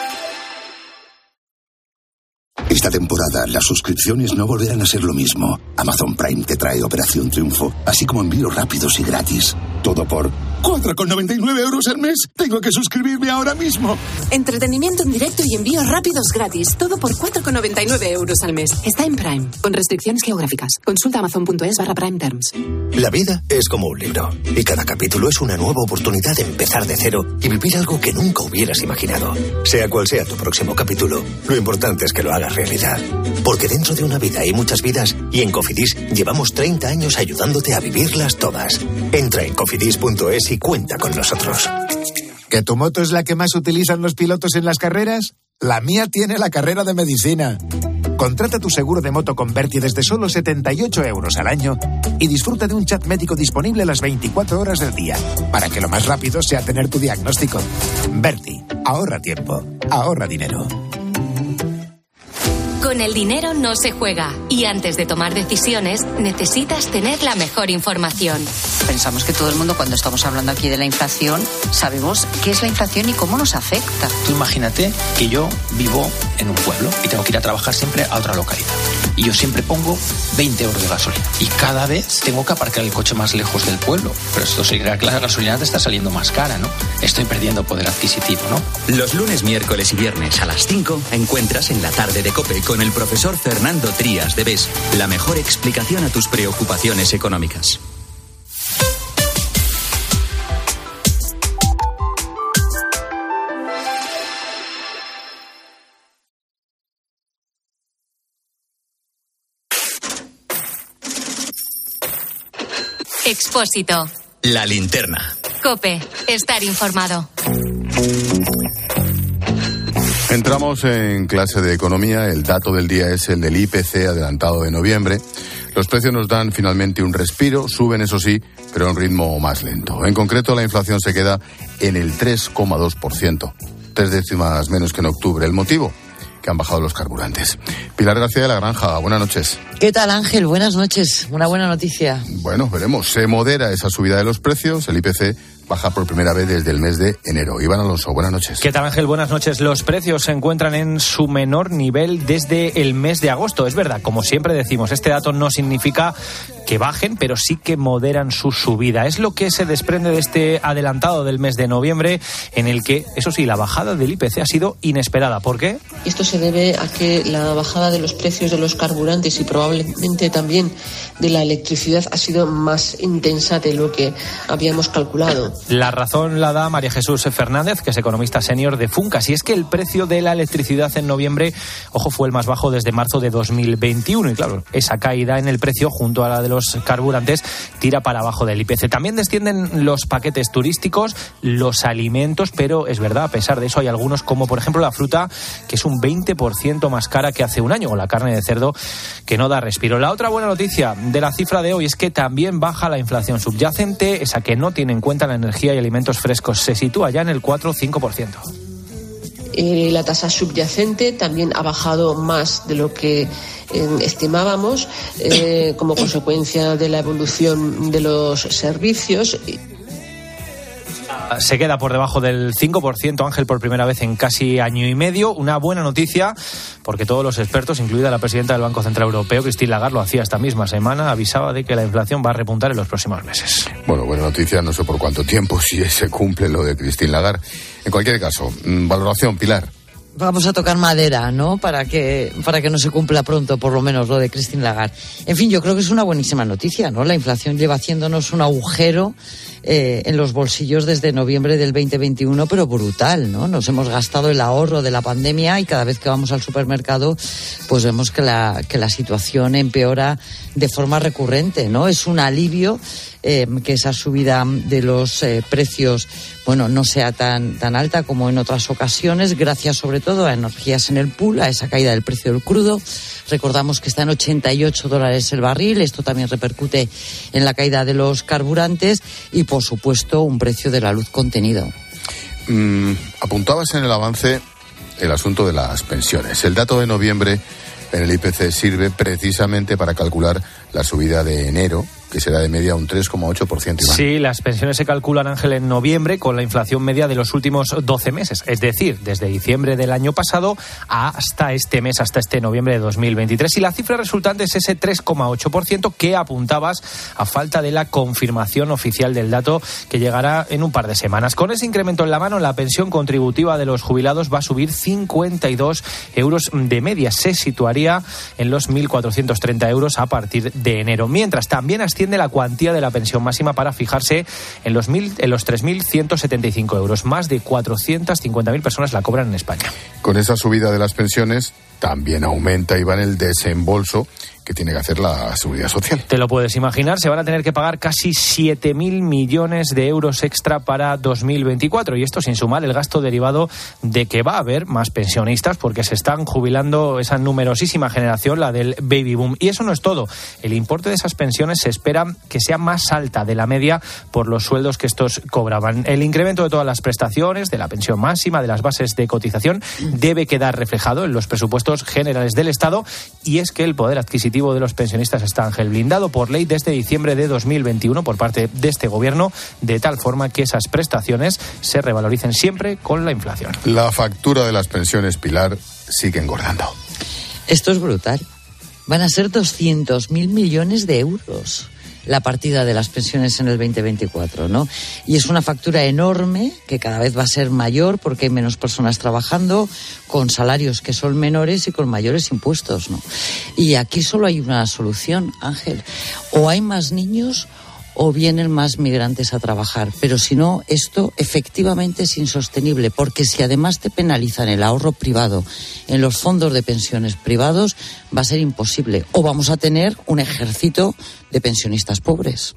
Esta temporada las suscripciones no volverán a ser lo mismo. Amazon Prime te trae Operación Triunfo, así como envíos rápidos y gratis. Todo por cuatro con noventa y nueve euros al mes. Tengo que suscribirme ahora mismo. Entretenimiento en directo y envíos rápidos gratis. Todo por cuatro con noventa y nueve euros al mes. Está en Prime, con restricciones geográficas. Consulta amazon.es barra Prime Terms. La vida es como un libro. Y cada capítulo es una nueva oportunidad de empezar de cero y vivir algo que nunca hubieras imaginado. Sea cual sea tu próximo capítulo, lo importante es que lo hagas realidad. Porque dentro de una vida hay muchas vidas y en Cofidis llevamos treinta años ayudándote a vivirlas todas. Entra en cofidis punto es y cuenta con nosotros. ¿Que tu moto es la que más utilizan los pilotos en las carreras? La mía tiene la carrera de medicina. Contrata tu seguro de moto con Berti desde solo setenta y ocho euros al año y disfruta de un chat médico disponible las veinticuatro horas del día, para que lo más rápido sea tener tu diagnóstico. Berti, ahorra tiempo, ahorra dinero. Con el dinero no se juega y antes de tomar decisiones necesitas tener la mejor información. Pensamos que todo el mundo, cuando estamos hablando aquí de la inflación, sabemos qué es la inflación y cómo nos afecta. Tú imagínate que yo vivo en un pueblo y tengo que ir a trabajar siempre a otra localidad. Y yo siempre pongo veinte euros de gasolina. Y cada vez tengo que aparcar el coche más lejos del pueblo. Pero esto significa que la gasolina te está saliendo más cara, ¿no? Estoy perdiendo poder adquisitivo, ¿no? Los lunes, miércoles y viernes a las cinco encuentras en la tarde de COPE con el profesor Fernando Trías de B E S la mejor explicación a tus preocupaciones económicas. Expósito. La linterna. COPE. Estar informado. Entramos en clase de economía. El dato del día es el del I P C adelantado de noviembre. Los precios nos dan finalmente un respiro, suben eso sí, pero a un ritmo más lento. En concreto, la inflación se queda en el tres coma dos por ciento, tres décimas menos que en octubre. ¿El motivo? Que han bajado los carburantes. Pilar García de la Granja, buenas noches. ¿Qué tal, Ángel? Buenas noches. Una buena noticia. Bueno, veremos. Se modera esa subida de los precios. El I P C baja por primera vez desde el mes de enero. Iván Alonso, buenas noches. ¿Qué tal, Ángel? Buenas noches. Los precios se encuentran en su menor nivel desde el mes de agosto. Es verdad, como siempre decimos, este dato no significa que bajen, pero sí que moderan su subida. Es lo que se desprende de este adelantado del mes de noviembre, en el que, eso sí, la bajada del I P C ha sido inesperada. ¿Por qué? Esto se debe a que la bajada de los precios de los carburantes y probablemente también de la electricidad ha sido más intensa de lo que habíamos calculado. La razón la da María Jesús Fernández, que es economista senior de Funcas, y es que el precio de la electricidad en noviembre, ojo, fue el más bajo desde marzo de dos mil veintiuno, y claro, esa caída en el precio junto a la de los carburantes tira para abajo del I P C. También descienden los paquetes turísticos, los alimentos, pero es verdad, a pesar de eso hay algunos, como por ejemplo la fruta, que es un veinte por ciento más cara que hace un año, o la carne de cerdo, que no da respiro. La otra buena noticia de la cifra de hoy es que también baja la inflación subyacente, esa que no tiene en cuenta la energía y alimentos frescos, se sitúa ya en el cuatro coma cinco por ciento. Eh, la tasa subyacente también ha bajado más de lo que eh, estimábamos eh, como consecuencia de la evolución de los servicios. Se queda por debajo del cinco por ciento, Ángel, por primera vez en casi año y medio. Una buena noticia, porque todos los expertos, incluida la presidenta del Banco Central Europeo, Christine Lagarde, lo hacía esta misma semana, avisaba de que la inflación va a repuntar en los próximos meses. Bueno, buena noticia, no sé por cuánto tiempo, si se cumple lo de Christine Lagarde. En cualquier caso, valoración, Pilar. Vamos a tocar madera, ¿no? Para que para que no se cumpla pronto, por lo menos, lo de Christine Lagarde. En fin, yo creo que es una buenísima noticia, ¿no? La inflación lleva haciéndonos un agujero eh, en los bolsillos desde noviembre del veinte veintiuno, pero brutal, ¿no? Nos hemos gastado el ahorro de la pandemia y cada vez que vamos al supermercado, pues vemos que la que la situación empeora de forma recurrente, ¿no? Es un alivio eh, que esa subida de los eh, precios, bueno, no sea tan tan alta como en otras ocasiones, gracias sobre todo a energías en el pool, a esa caída del precio del crudo. Recordamos que está en ochenta y ocho dólares el barril, esto también repercute en la caída de los carburantes y, por supuesto, un precio de la luz contenido. Mm, apuntabas en el avance el asunto de las pensiones. El dato de noviembre en el I P C sirve precisamente para calcular la subida de enero que será de media un tres coma ocho por ciento. Sí, las pensiones se calculan, Ángel, en noviembre con la inflación media de los últimos doce meses. Es decir, desde diciembre del año pasado hasta este mes, hasta este noviembre de dos mil veintitrés. Y la cifra resultante es ese tres coma ocho por ciento que apuntabas a falta de la confirmación oficial del dato que llegará en un par de semanas. Con ese incremento en la mano, la pensión contributiva de los jubilados va a subir cincuenta y dos euros de media. Se situaría en los mil cuatrocientos treinta euros a partir de enero. Mientras, también asciende la cuantía de la pensión máxima para fijarse en los, mil, en los tres mil ciento setenta y cinco euros. Más de cuatrocientas cincuenta mil personas la cobran en España. Con esa subida de las pensiones, también aumenta, Iván, el desembolso que tiene que hacer la Seguridad Social. Te lo puedes imaginar, se van a tener que pagar casi siete mil millones de euros extra para dos mil veinticuatro, y esto sin sumar el gasto derivado de que va a haber más pensionistas porque se están jubilando esa numerosísima generación, la del baby boom. Y eso no es todo. El importe de esas pensiones se espera que sea más alta de la media por los sueldos que estos cobraban. El incremento de todas las prestaciones, de la pensión máxima, de las bases de cotización, debe quedar reflejado en los presupuestos generales del Estado, y es que el poder adquisitivo de los pensionistas está, Ángel, blindado por ley desde diciembre de dos mil veintiuno por parte de este gobierno, de tal forma que esas prestaciones se revaloricen siempre con la inflación. La factura de las pensiones, Pilar, sigue engordando. Esto es brutal. Van a ser doscientos mil millones de euros la partida de las pensiones en el veinte veinticuatro, ¿no? Y es una factura enorme que cada vez va a ser mayor porque hay menos personas trabajando, con salarios que son menores y con mayores impuestos, ¿no? Y aquí solo hay una solución, Ángel. O hay más niños o vienen más migrantes a trabajar. Pero si no, esto efectivamente es insostenible, porque si además te penalizan el ahorro privado en los fondos de pensiones privados, va a ser imposible. O vamos a tener un ejército de pensionistas pobres.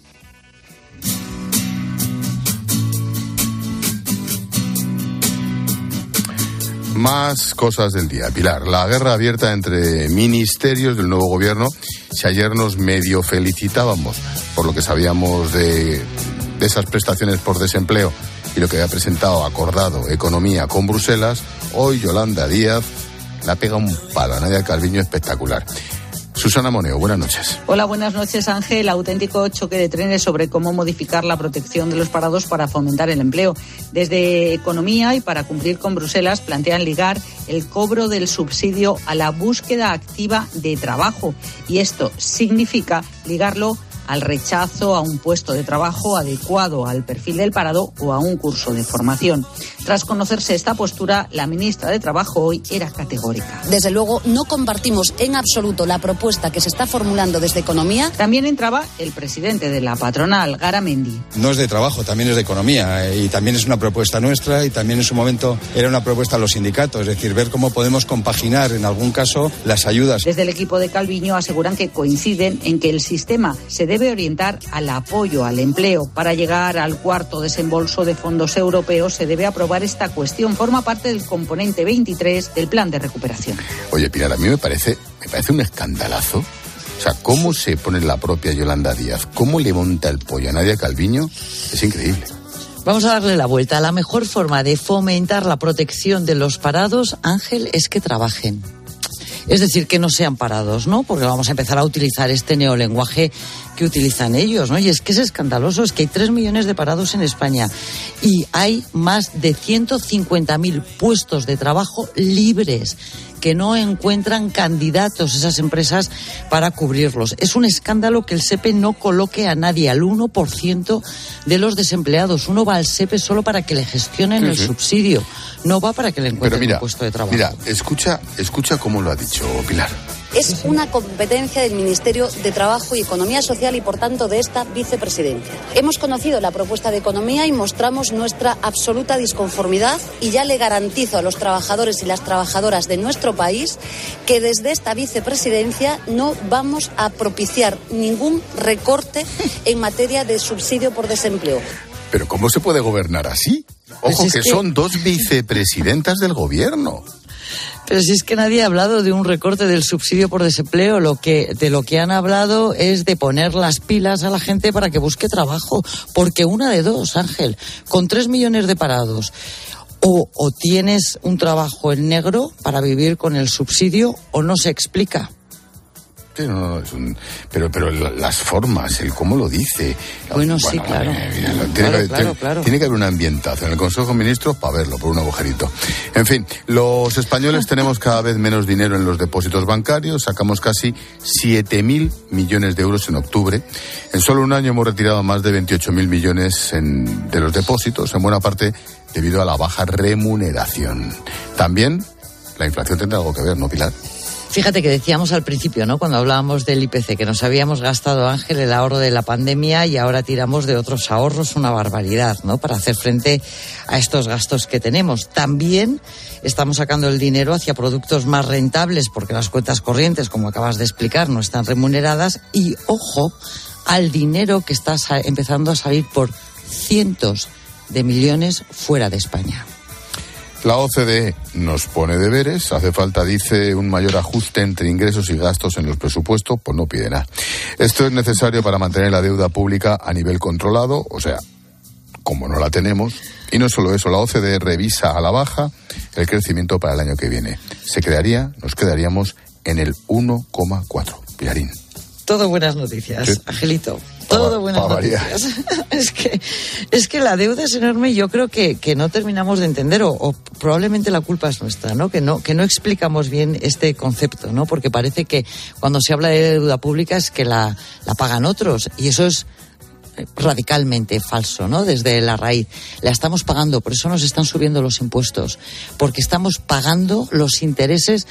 Más cosas del día, Pilar. La guerra abierta entre ministerios del nuevo gobierno. Si ayer nos medio felicitábamos por lo que sabíamos de, de esas prestaciones por desempleo y lo que había presentado, acordado, Economía con Bruselas, hoy Yolanda Díaz la pega un palo a Nadia Calviño espectacular. Susana Moneo, buenas noches. Hola, buenas noches, Ángel. Auténtico choque de trenes sobre cómo modificar la protección de los parados para fomentar el empleo. Desde Economía y para cumplir con Bruselas plantean ligar el cobro del subsidio a la búsqueda activa de trabajo. Y esto significa ligarlo al rechazo a un puesto de trabajo adecuado al perfil del parado o a un curso de formación. Tras conocerse esta postura, la ministra de Trabajo hoy era categórica. Desde luego, no compartimos en absoluto la propuesta que se está formulando desde Economía. También entraba el presidente de la patronal, Garamendi. No es de trabajo, también es de economía, y también es una propuesta nuestra, y también en su momento era una propuesta a los sindicatos, es decir, ver cómo podemos compaginar en algún caso las ayudas. Desde el equipo de Calviño aseguran que coinciden en que el sistema se debe orientar al apoyo al empleo. Para llegar al cuarto desembolso de fondos europeos se debe aprobar esta cuestión. Forma parte del componente veintitrés del plan de recuperación. Oye, Pilar, a mí me parece, me parece un escandalazo. O sea, cómo se pone la propia Yolanda Díaz, cómo le monta el pollo a Nadia Calviño, es increíble. Vamos a darle la vuelta. La mejor forma de fomentar la protección de los parados, Ángel, es que trabajen. Es decir, que no sean parados, ¿no? Porque vamos a empezar a utilizar este neolenguaje que utilizan ellos, ¿no? Y es que es escandaloso, es que hay tres millones de parados en España y hay más de ciento cincuenta mil puestos de trabajo libres que no encuentran candidatos esas empresas para cubrirlos. Es un escándalo que el SEPE no coloque a nadie, al uno por ciento de los desempleados. Uno va al SEPE solo para que le gestionen sí, el sí. subsidio, no va para que le encuentren mira, un puesto de trabajo. Mira, escucha, escucha cómo lo ha dicho Pilar. Es una competencia del Ministerio de Trabajo y Economía Social y, por tanto, de esta vicepresidencia. Hemos conocido la propuesta de Economía y mostramos nuestra absoluta disconformidad, y ya le garantizo a los trabajadores y las trabajadoras de nuestro país que desde esta vicepresidencia no vamos a propiciar ningún recorte en materia de subsidio por desempleo. ¿Pero cómo se puede gobernar así? Ojo, pues es que, que son dos vicepresidentas del gobierno. Pero si es que nadie ha hablado de un recorte del subsidio por desempleo, lo que de lo que han hablado es de poner las pilas a la gente para que busque trabajo, porque una de dos, Ángel, con tres millones de parados, o, o tienes un trabajo en negro para vivir con el subsidio o no se explica. Sí, no, no, es un, pero, pero las formas, el cómo lo dice. Bueno, bueno sí, claro. Eh, tiene, claro, que, claro, tiene, claro. tiene que haber un ambientazo en el Consejo de Ministros para verlo, por un agujerito. En fin, los españoles tenemos cada vez menos dinero en los depósitos bancarios, sacamos casi siete mil millones de euros en octubre. En solo un año hemos retirado más de veintiocho mil millones en, de los depósitos, en buena parte debido a la baja remuneración. También la inflación tendrá algo que ver, ¿no, Pilar? Fíjate que decíamos al principio, ¿no?, cuando hablábamos del I P C, que nos habíamos gastado, Ángel, el ahorro de la pandemia y ahora tiramos de otros ahorros, una barbaridad, ¿no?, para hacer frente a estos gastos que tenemos. También estamos sacando el dinero hacia productos más rentables porque las cuentas corrientes, como acabas de explicar, no están remuneradas y, ojo, al dinero que está empezando a salir por cientos de millones fuera de España. La O C D E nos pone deberes, hace falta, dice, un mayor ajuste entre ingresos y gastos en los presupuestos, pues no pide nada. Esto es necesario para mantener la deuda pública a nivel controlado, o sea, como no la tenemos. Y no solo eso, la O C D E revisa a la baja el crecimiento para el año que viene. Se quedaría, nos quedaríamos en el uno coma cuatro. Pilarín. Todo buenas noticias, ¿sí? Angelito. Todo buenas noticias. Es que, es que la deuda es enorme y yo creo que, que no terminamos de entender, o, o probablemente la culpa es nuestra, ¿no? Que no, que no explicamos bien este concepto, ¿no? Porque parece que cuando se habla de deuda pública es que la, la pagan otros, y eso es radicalmente falso, ¿no? Desde la raíz. La estamos pagando, por eso nos están subiendo los impuestos, porque estamos pagando los intereses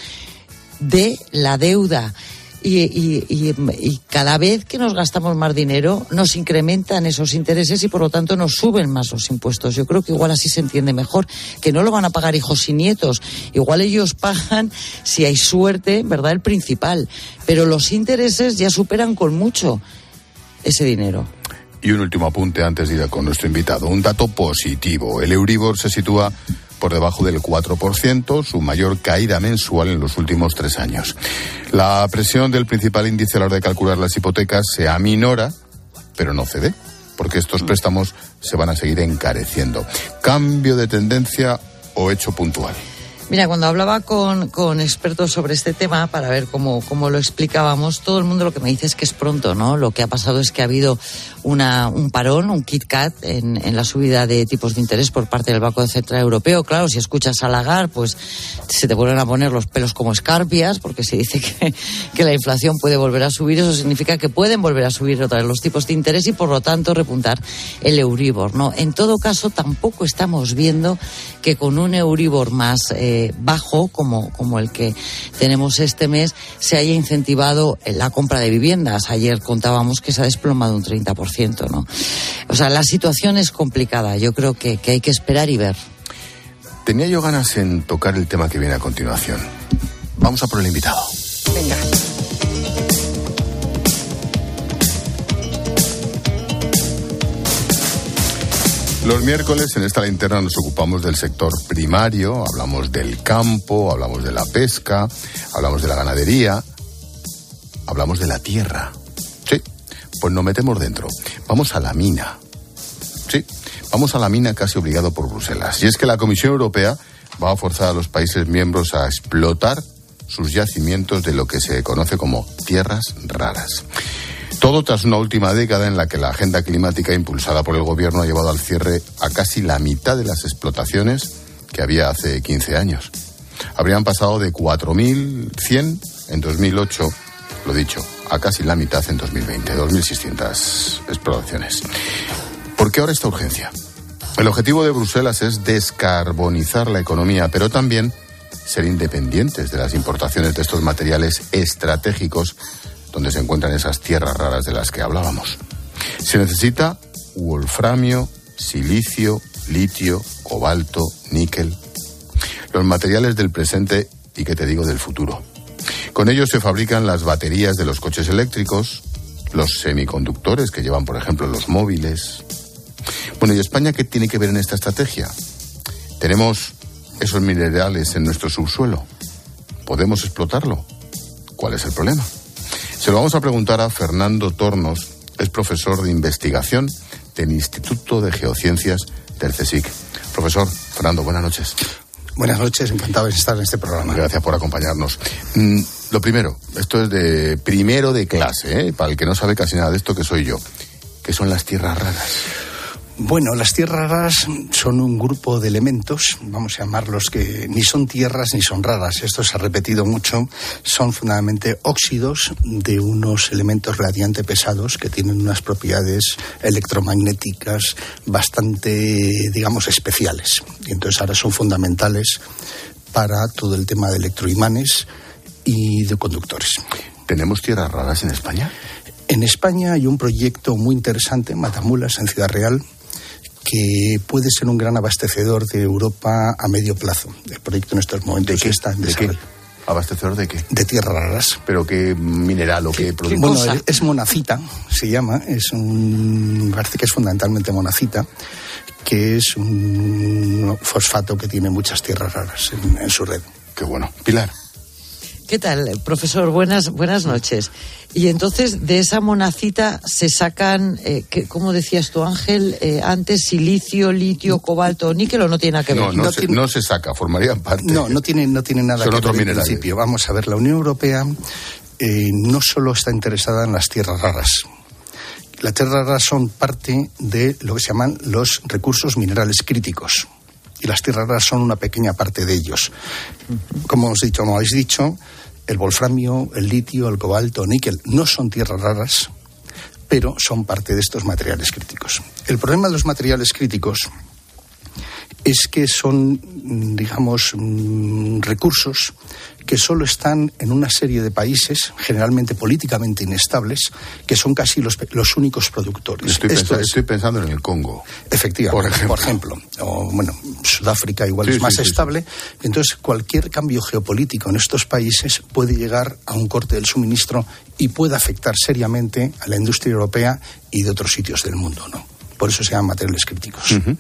de la deuda. Y, y, y, y cada vez que nos gastamos más dinero nos incrementan esos intereses y por lo tanto nos suben más los impuestos. Yo creo que igual así se entiende mejor, que no lo van a pagar hijos y nietos. Igual ellos pagan, si hay suerte, ¿verdad?, el principal. Pero los intereses ya superan con mucho ese dinero. Y un último apunte antes de ir con nuestro invitado. Un dato positivo. El Euribor se sitúa por debajo del cuatro por ciento, su mayor caída mensual en los últimos tres años. La presión del principal índice a la hora de calcular las hipotecas se aminora, pero no cede, porque estos préstamos se van a seguir encareciendo. ¿Cambio de tendencia o hecho puntual? Mira, cuando hablaba con, con expertos sobre este tema, para ver cómo, cómo lo explicábamos, todo el mundo lo que me dice es que es pronto, ¿no? Lo que ha pasado es que ha habido una, un parón, un Kit Kat en, en la subida de tipos de interés por parte del Banco Central Europeo. Claro, si escuchas a Lagarde, pues se te vuelven a poner los pelos como escarpias, porque se dice que, que la inflación puede volver a subir. Eso significa que pueden volver a subir otra vez los tipos de interés y, por lo tanto, repuntar el Euribor, ¿no? En todo caso, tampoco estamos viendo que con un Euribor más eh, bajo, como, como el que tenemos este mes, se haya incentivado la compra de viviendas. Ayer contábamos que se ha desplomado un treinta por ciento, ¿no? O sea, la situación es complicada. Yo creo que, que hay que esperar y ver. Tenía yo ganas en tocar el tema que viene a continuación. Vamos a por el invitado. Venga. Los miércoles en esta linterna nos ocupamos del sector primario, hablamos del campo, hablamos de la pesca, hablamos de la ganadería, hablamos de la tierra. Sí, pues nos metemos dentro. Vamos a la mina. Sí, vamos a la mina casi obligado por Bruselas. Y es que la Comisión Europea va a forzar a los países miembros a explotar sus yacimientos de lo que se conoce como tierras raras. Todo tras una última década en la que la agenda climática impulsada por el gobierno ha llevado al cierre a casi la mitad de las explotaciones que había hace quince años. Habrían pasado de cuatro mil cien en dos mil ocho, lo dicho, a casi la mitad en dos mil veinte, dos mil seiscientas explotaciones. ¿Por qué ahora esta urgencia? El objetivo de Bruselas es descarbonizar la economía, pero también ser independientes de las importaciones de estos materiales estratégicos donde se encuentran esas tierras raras de las que hablábamos. Se necesita wolframio, silicio, litio, cobalto, níquel. Los materiales del presente y, ¿qué te digo?, del futuro. Con ellos se fabrican las baterías de los coches eléctricos, los semiconductores que llevan, por ejemplo, los móviles. Bueno, ¿y España qué tiene que ver en esta estrategia? ¿Tenemos esos minerales en nuestro subsuelo? ¿Podemos explotarlo? ¿Cuál es el problema? Se lo vamos a preguntar a Fernando Tornos, es profesor de investigación del Instituto de Geociencias del CSIC. Profesor Fernando, buenas noches. Buenas noches, encantado de estar en este programa. Gracias por acompañarnos. lo primero, esto es de primero de clase, ¿eh? Para el que no sabe casi nada de esto, que soy yo. ¿Qué son las tierras raras? Bueno, las tierras raras son un grupo de elementos, vamos a llamarlos, que ni son tierras ni son raras. Esto se ha repetido mucho. Son fundamentalmente óxidos de unos elementos relativamente pesados que tienen unas propiedades electromagnéticas bastante, digamos, especiales. Y entonces ahora son fundamentales para todo el tema de electroimanes y de conductores. ¿Tenemos tierras raras en España? En España hay un proyecto muy interesante, Matamulas, en Ciudad Real, que puede ser un gran abastecedor de Europa a medio plazo. El proyecto en estos momentos ¿De qué? está en ¿De desarrollo. qué? ¿Abastecedor de qué? De tierras raras. ¿Pero qué mineral o qué, qué producto? Bueno, cosa? es monacita, se llama, es un, parece que es fundamentalmente monacita, que es un fosfato que tiene muchas tierras raras en, en su red. Qué bueno. Pilar. ¿Qué tal, profesor? Buenas, buenas noches. Y entonces, de esa monacita se sacan, eh, que, ¿cómo decías tú, Ángel, eh, antes, silicio, litio, cobalto, níquel, o no tiene nada que ver? No, no, no, se, tiene, no se saca, formarían parte. No, no tiene, no tiene nada Son que otros ver en minerales. principio. Vamos a ver, la Unión Europea eh, no solo está interesada en las tierras raras. Las tierras raras son parte de lo que se llaman los recursos minerales críticos. Y las tierras raras son una pequeña parte de ellos. Como os he dicho, como habéis dicho, el wolframio, el litio, el cobalto, el níquel no son tierras raras, pero son parte de estos materiales críticos. El problema de los materiales críticos es que son, digamos, recursos que solo están en una serie de países, generalmente políticamente inestables, que son casi los, los únicos productores. Estoy, Esto pensando, es, estoy pensando en el Congo. Efectivamente, por ejemplo. Por ejemplo o, bueno, Sudáfrica igual sí, es más sí, estable. Sí. Entonces, cualquier cambio geopolítico en estos países puede llegar a un corte del suministro y puede afectar seriamente a la industria europea y de otros sitios del mundo, ¿no? Por eso se llaman materiales críticos. Uh-huh.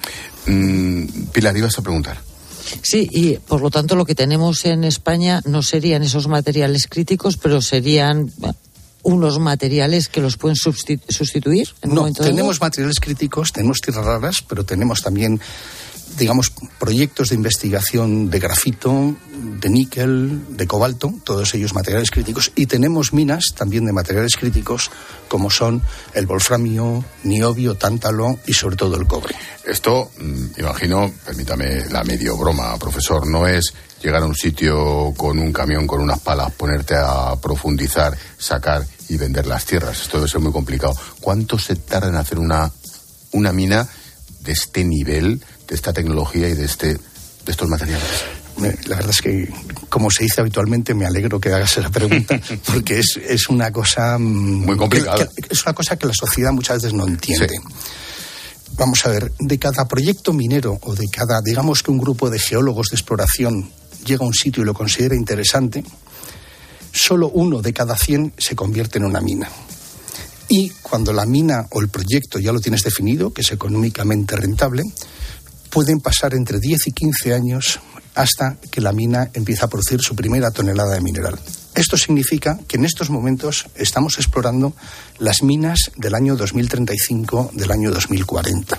Mm, Pilar, ibas a preguntar. Sí, y por lo tanto lo que tenemos en España no serían esos materiales críticos, pero serían bueno, unos materiales que los pueden sustitu- sustituir. En No, un tenemos dado. materiales críticos, tenemos tierras raras, pero tenemos también, digamos, proyectos de investigación de grafito, de níquel, de cobalto, todos ellos materiales críticos, y tenemos minas también de materiales críticos, como son el wolframio, niobio, tántalo y sobre todo el cobre. Esto, imagino, permítame la medio broma, profesor, no es llegar a un sitio con un camión, con unas palas, ponerte a profundizar, sacar y vender las tierras. Esto debe ser muy complicado. ¿Cuánto se tarda en hacer una, una mina de este nivel, de esta tecnología y de este de estos materiales? La verdad es que, como se dice habitualmente, me alegro que hagas esa pregunta, porque es, es una cosa muy complicada. Que, que, es una cosa que la sociedad muchas veces no entiende. Sí. Vamos a ver, de cada proyecto minero o de cada, digamos que un grupo de geólogos de exploración llega a un sitio y lo considera interesante, solo uno de cada cien se convierte en una mina. Y cuando la mina o el proyecto ya lo tienes definido, que es económicamente rentable, pueden pasar entre diez y quince años hasta que la mina empieza a producir su primera tonelada de mineral. Esto significa que en estos momentos estamos explorando las minas del año dos mil treinta y cinco, del año dos mil cuarenta.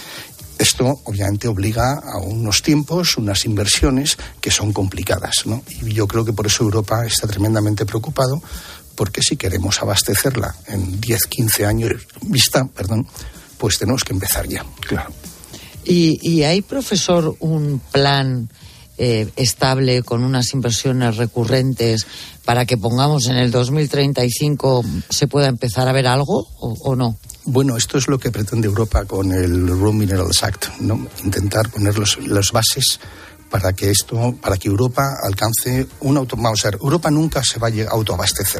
Esto obviamente obliga a unos tiempos, unas inversiones que son complicadas, ¿no? Y yo creo que por eso Europa está tremendamente preocupado, porque si queremos abastecerla en diez, quince años vista, perdón, pues tenemos que empezar ya. Claro. ¿Y, y hay, profesor, un plan eh, estable con unas inversiones recurrentes para que, pongamos, en el dos mil treinta y cinco se pueda empezar a ver algo o, o no? Bueno, esto es lo que pretende Europa con el Raw Minerals Act, ¿no? Intentar poner los, las bases para que esto, para que Europa alcance un auto. Vamos a ver, Europa nunca se va a autoabastecer.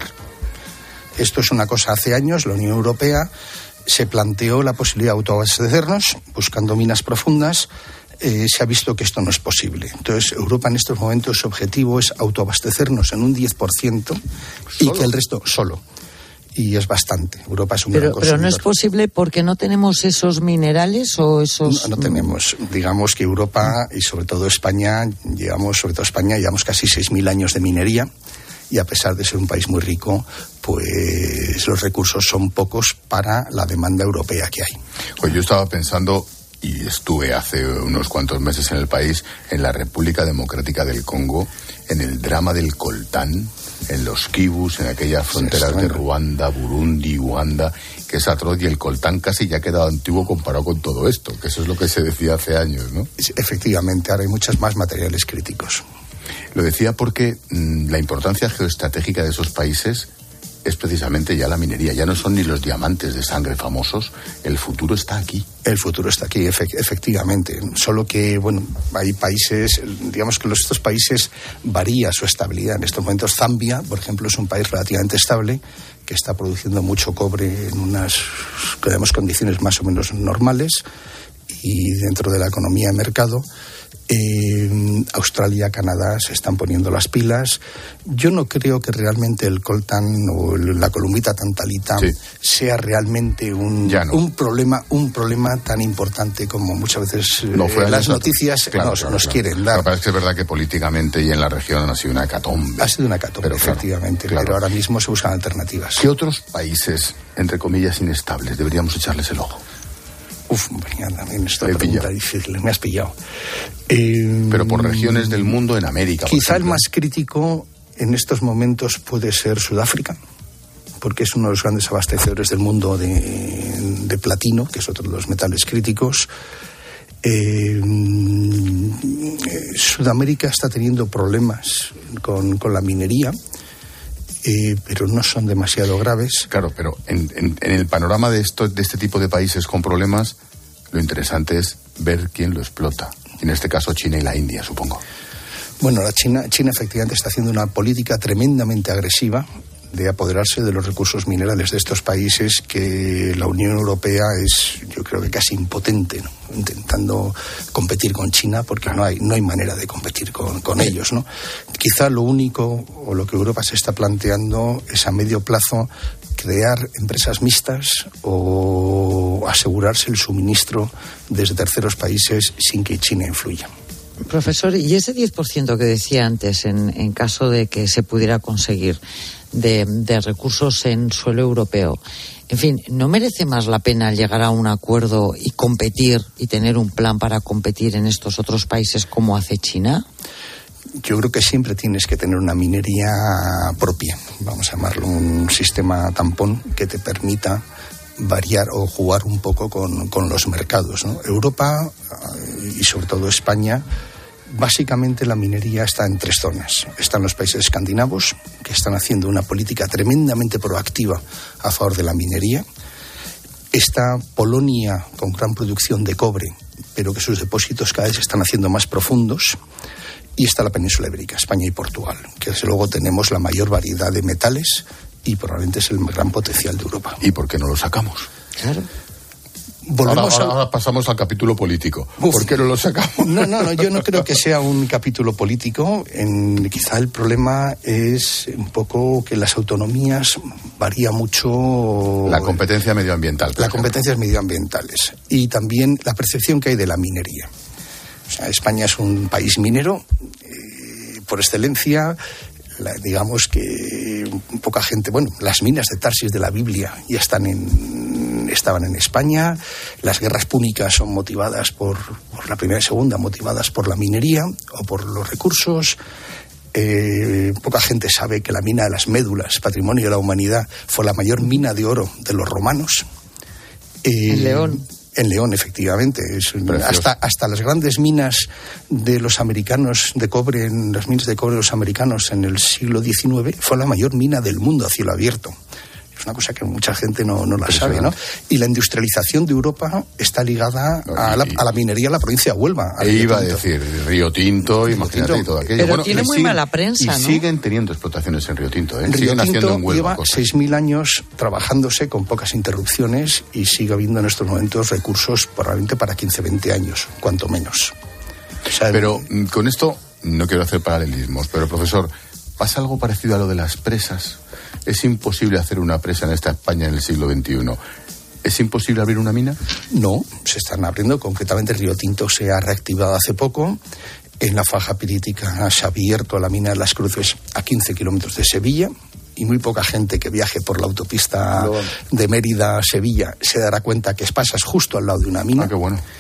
Esto es una cosa hace años, la Unión Europea se planteó la posibilidad de autoabastecernos buscando minas profundas. Eh, se ha visto que esto no es posible. Entonces, Europa en estos momentos su objetivo es autoabastecernos en un diez por ciento y que el resto solo. Y es bastante. Europa es un pero, gran consumidor. Pero no es posible porque no tenemos esos minerales o esos... No, no tenemos. Digamos que Europa y sobre todo España, llevamos, sobre todo España, llevamos casi seis mil años de minería. Y a pesar de ser un país muy rico, pues los recursos son pocos para la demanda europea que hay. Pues yo estaba pensando, y estuve hace unos cuantos meses en el país, en la República Democrática del Congo, en el drama del coltán, en los kibus, en aquellas fronteras de Ruanda, Burundi, Uganda, que es atroz, y el coltán casi ya ha quedado antiguo comparado con todo esto, que eso es lo que se decía hace años, ¿no? Efectivamente, ahora hay muchos más materiales críticos. Lo decía porque mmm, la importancia geoestratégica de esos países es precisamente ya la minería. Ya no son ni los diamantes de sangre famosos. El futuro está aquí. El futuro está aquí, efe- efectivamente. Solo que, bueno, hay países, digamos que los, estos países varía su estabilidad. En estos momentos Zambia, por ejemplo, es un país relativamente estable que está produciendo mucho cobre en unas, digamos, condiciones más o menos normales y dentro de la economía de mercado. Eh, Australia, Canadá se están poniendo las pilas. Yo no creo que realmente el coltán o el, la columbita tantalita sí. sea realmente un, no. un problema un problema tan importante como muchas veces no eh, fue las noticias claro, nos, claro, nos claro. quieren dar. Pero es que es verdad que políticamente y en la región ha sido una hecatombe. Ha sido una hecatombe, pero, efectivamente, claro, pero ahora mismo se buscan alternativas. ¿Qué otros países, entre comillas, inestables deberíamos echarles el ojo? Uf, también esta pregunta difícil, me has pillado. Eh, Pero por regiones del mundo, en América. Quizá el más crítico en estos momentos puede ser Sudáfrica, porque es uno de los grandes abastecedores del mundo de, de platino, que es otro de los metales críticos. Eh, Sudamérica está teniendo problemas con, con la minería. Eh, pero no son demasiado graves. Claro, pero en, en, en el panorama de, esto, de este tipo de países con problemas, lo interesante es ver quién lo explota. En este caso, China y la India, supongo. Bueno, la China, China efectivamente está haciendo una política tremendamente agresiva de apoderarse de los recursos minerales de estos países, que la Unión Europea es, yo creo que casi impotente, ¿no? Intentando competir con China, porque no hay no hay manera de competir con, con ellos, ¿no? Quizá lo único o lo que Europa se está planteando es a medio plazo crear empresas mixtas o asegurarse el suministro desde terceros países sin que China influya. Profesor, y ese diez por ciento que decía antes, en, en caso de que se pudiera conseguir de, de recursos en suelo europeo, en fin, ¿no merece más la pena llegar a un acuerdo y competir y tener un plan para competir en estos otros países como hace China? Yo creo que siempre tienes que tener una minería propia, vamos a llamarlo un sistema tampón que te permita variar o jugar un poco con, con los mercados, ¿no? Europa y sobre todo España, básicamente la minería está en tres zonas. Están los países escandinavos, que están haciendo una política tremendamente proactiva a favor de la minería. Está Polonia, con gran producción de cobre, pero que sus depósitos cada vez se están haciendo más profundos. Y está la península ibérica, España y Portugal, que desde luego tenemos la mayor variedad de metales y probablemente es el gran potencial de Europa. ¿Y por qué no lo sacamos? Claro. Volvemos ahora, a... ahora pasamos al capítulo político. Uf. ¿Por qué no lo sacamos? No, no, no, yo no creo que sea un capítulo político. En, quizá el problema es un poco que las autonomías varía mucho. La competencia medioambiental. Las competencias medioambientales. Y también la percepción que hay de la minería. O sea, España es un país minero eh, por excelencia. La, digamos que poca gente, bueno, las minas de Tarsis de la Biblia ya están en, estaban en España. Las guerras púnicas son motivadas por, por la primera y segunda, motivadas por la minería o por los recursos. Eh, poca gente sabe que la mina de las Médulas, patrimonio de la humanidad, fue la mayor mina de oro de los romanos. Eh, en León. En León, efectivamente. Es, hasta, hasta las grandes minas de los americanos de cobre, en las minas de cobre de los americanos en el siglo diecinueve, fue la mayor mina del mundo a cielo abierto. Es una cosa que mucha gente no, no la sabe, ¿no? Y la industrialización de Europa está ligada a la, a la minería en la provincia de Huelva. E iba a decir Río Tinto, imagínate, Tinto. Y todo aquello. Pero bueno, tiene muy siguen, mala prensa, y ¿no? siguen teniendo explotaciones en Río Tinto, ¿eh? Río Siguen Tinto haciendo en Huelva lleva cosas. seis mil años trabajándose con pocas interrupciones y sigue habiendo en estos momentos recursos probablemente para quince, veinte años, cuanto menos. O sea, pero el... con esto no quiero hacer paralelismos, pero profesor, ¿pasa algo parecido a lo de las presas? ¿Es imposible hacer una presa en esta España en el siglo veintiuno? ¿Es imposible abrir una mina? No, se están abriendo. Concretamente, Río Tinto se ha reactivado hace poco. En la faja pirítica se ha abierto la mina de las Cruces a quince kilómetros de Sevilla. Y muy poca gente que viaje por la autopista no. de Mérida a Sevilla se dará cuenta que pasas justo al lado de una mina. Ah, qué bueno.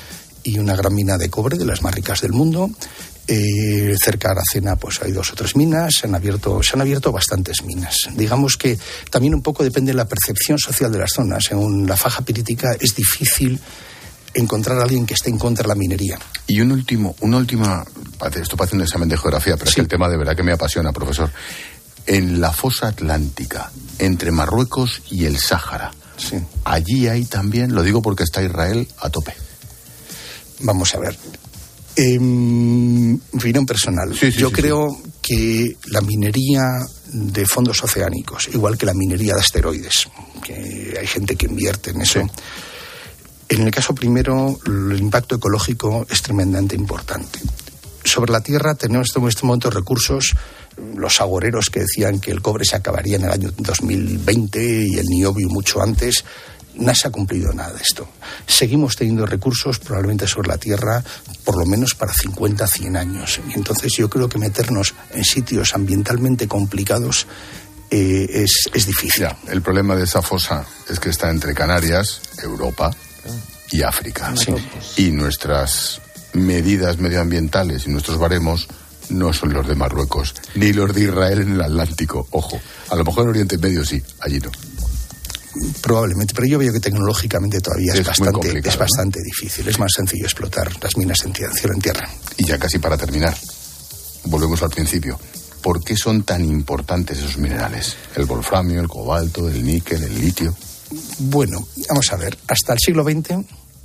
y una gran mina de cobre, de las más ricas del mundo. Eh, cerca de Aracena pues hay dos o tres minas, se han abierto, se han abierto bastantes minas. Digamos que también un poco depende de la percepción social de las zonas. Según la faja pirítica es difícil encontrar a alguien que esté en contra de la minería. Y un último, una última, esto parece un examen de geografía, pero sí. Es que el tema de verdad que me apasiona, profesor. En la fosa atlántica, entre Marruecos y el Sáhara, sí. Allí hay también, lo digo porque está Israel a tope. Vamos a ver. En opinión personal, sí, sí, yo sí, creo sí. que la minería de fondos oceánicos, igual que la minería de asteroides, que hay gente que invierte en eso, sí. En el caso primero, el impacto ecológico es tremendamente importante. Sobre la Tierra tenemos en este momento recursos, los agoreros que decían que el cobre se acabaría en el año dos mil veinte y el niobio mucho antes. No se ha cumplido nada de esto. Seguimos teniendo recursos probablemente sobre la Tierra por lo menos para cincuenta, cien años. Y entonces yo creo que meternos en sitios ambientalmente complicados eh, es, es difícil. Ya, el problema de esa fosa es que está entre Canarias, Europa y África. Sí. Y nuestras medidas medioambientales y nuestros baremos no son los de Marruecos, ni los de Israel en el Atlántico. Ojo, a lo mejor en Oriente Medio sí, allí no. Probablemente, pero yo veo que tecnológicamente todavía es, es bastante, es bastante ¿no? difícil. Es más sencillo explotar las minas en tierra, cielo en tierra. Y ya casi para terminar, volvemos al principio. ¿Por qué son tan importantes esos minerales? El wolframio, el cobalto, el níquel, el litio. Bueno, vamos a ver. Hasta el siglo veinte,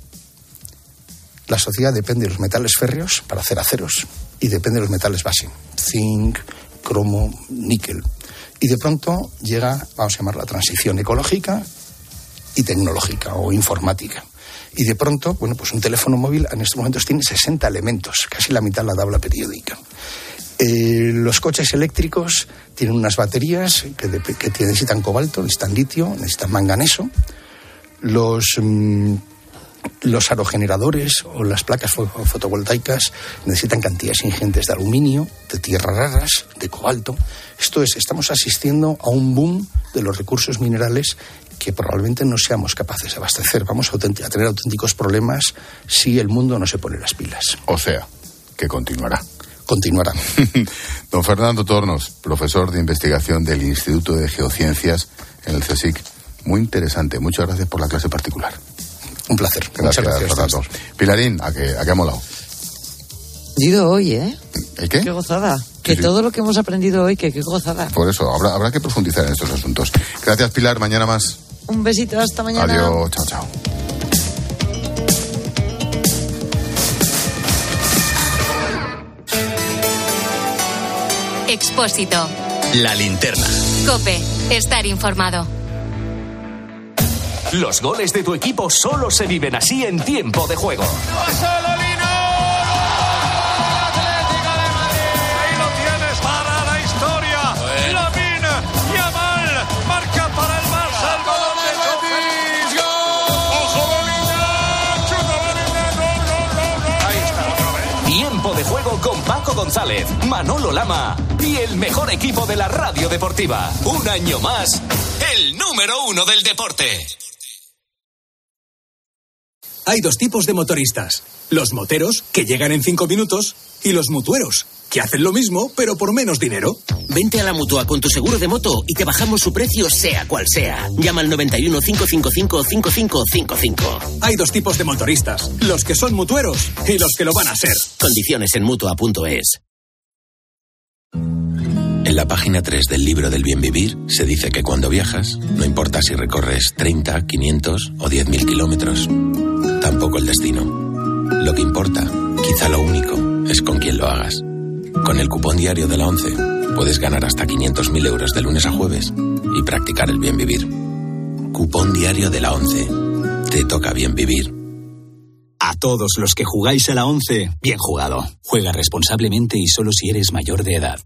la sociedad depende de los metales férreos para hacer aceros y depende de los metales base. Zinc, cromo, níquel. Y de pronto llega, vamos a llamar la transición ecológica y tecnológica o informática. Y de pronto, bueno, pues un teléfono móvil en estos momentos tiene sesenta elementos, casi la mitad de la tabla periódica. Eh, los coches eléctricos tienen unas baterías que, de, que necesitan cobalto, necesitan litio, necesitan manganeso. Los... Mmm, Los aerogeneradores o las placas fotovoltaicas necesitan cantidades ingentes de aluminio, de tierras raras, de cobalto. Esto es, estamos asistiendo a un boom de los recursos minerales que probablemente no seamos capaces de abastecer. Vamos a, a tener auténticos problemas si el mundo no se pone las pilas. O sea, que continuará. Continuará. Don Fernando Tornos, profesor de investigación del Instituto de Geociencias en el CSIC. Muy interesante. Muchas gracias por la clase particular. Un placer. Gracias, Muchas gracias. Fernando. Pilarín, ¿a qué, a qué ha molado? Aprendido hoy, ¿eh? ¿El qué? Qué gozada. Que sí. todo lo que hemos aprendido hoy, que qué gozada. Por eso, habrá, habrá que profundizar en estos asuntos. Gracias, Pilar. Mañana más. Un besito. Hasta mañana. Adiós. Chao, chao. Expósito. La linterna. COPE. Estar informado. Los goles de tu equipo solo se viven así en tiempo de juego. Ahí lo tienes para la historia. Lamine Yamal marca para el Barça. El balón de Betis. ¡Ojo, Bellingham! ¡Chuta Bellingham! Ahí está otra vez. Tiempo de juego con Paco González, Manolo Lama y el mejor equipo de la radio deportiva. Un año más, el número uno del deporte. Hay dos tipos de motoristas. Los moteros, que llegan en cinco minutos, y los mutueros, que hacen lo mismo, pero por menos dinero. Vente a la Mutua con tu seguro de moto y te bajamos su precio sea cual sea. Llama al noventa y uno, cinco cinco cinco, cinco cinco cinco cinco. Hay dos tipos de motoristas. Los que son mutueros y los que lo van a ser. Condiciones en Mutua punto es. En la página tres del libro del bien vivir se dice que cuando viajas, no importa si recorres treinta, quinientos o diez mil kilómetros. Tampoco el destino. Lo que importa, quizá lo único, es con quién lo hagas. Con el cupón diario de la ONCE puedes ganar hasta quinientos mil euros de lunes a jueves y practicar el bien vivir. Cupón diario de la ONCE. Te toca bien vivir. A todos los que jugáis a la ONCE, bien jugado. Juega responsablemente y solo si eres mayor de edad.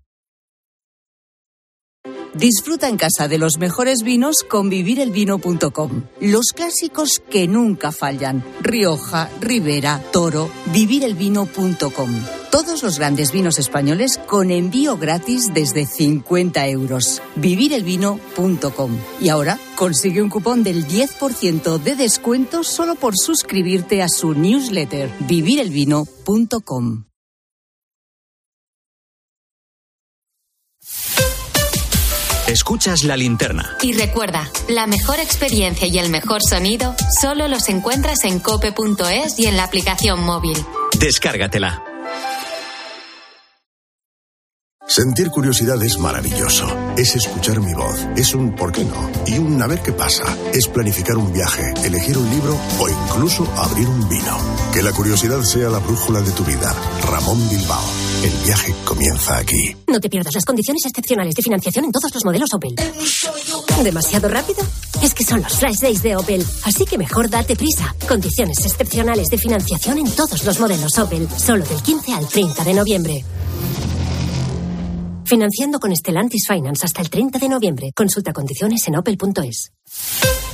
Disfruta en casa de los mejores vinos con vivir el vino punto com. Los clásicos que nunca fallan. Rioja, Ribera, Toro, vivir el vino punto com. Todos los grandes vinos españoles con envío gratis desde cincuenta euros. vivir el vino punto com. Y ahora consigue un cupón del diez por ciento de descuento solo por suscribirte a su newsletter. vivir el vino punto com. Escuchas La Linterna. Y recuerda, la mejor experiencia y el mejor sonido solo los encuentras en cope punto es y en la aplicación móvil. Descárgatela. Sentir curiosidad es maravilloso. Es escuchar mi voz. Es un ¿por qué no? Y un a ver qué pasa. Es planificar un viaje, elegir un libro o incluso abrir un vino. Que la curiosidad sea la brújula de tu vida. Ramón Bilbao. El viaje comienza aquí. No te pierdas las condiciones excepcionales de financiación en todos los modelos Opel. ¿Demasiado rápido? Es que son los Flash Days de Opel. Así que mejor date prisa. Condiciones excepcionales de financiación en todos los modelos Opel. Solo del quince al treinta de noviembre. Financiando con Stellantis Finance hasta el treinta de noviembre. Consulta condiciones en opel punto es.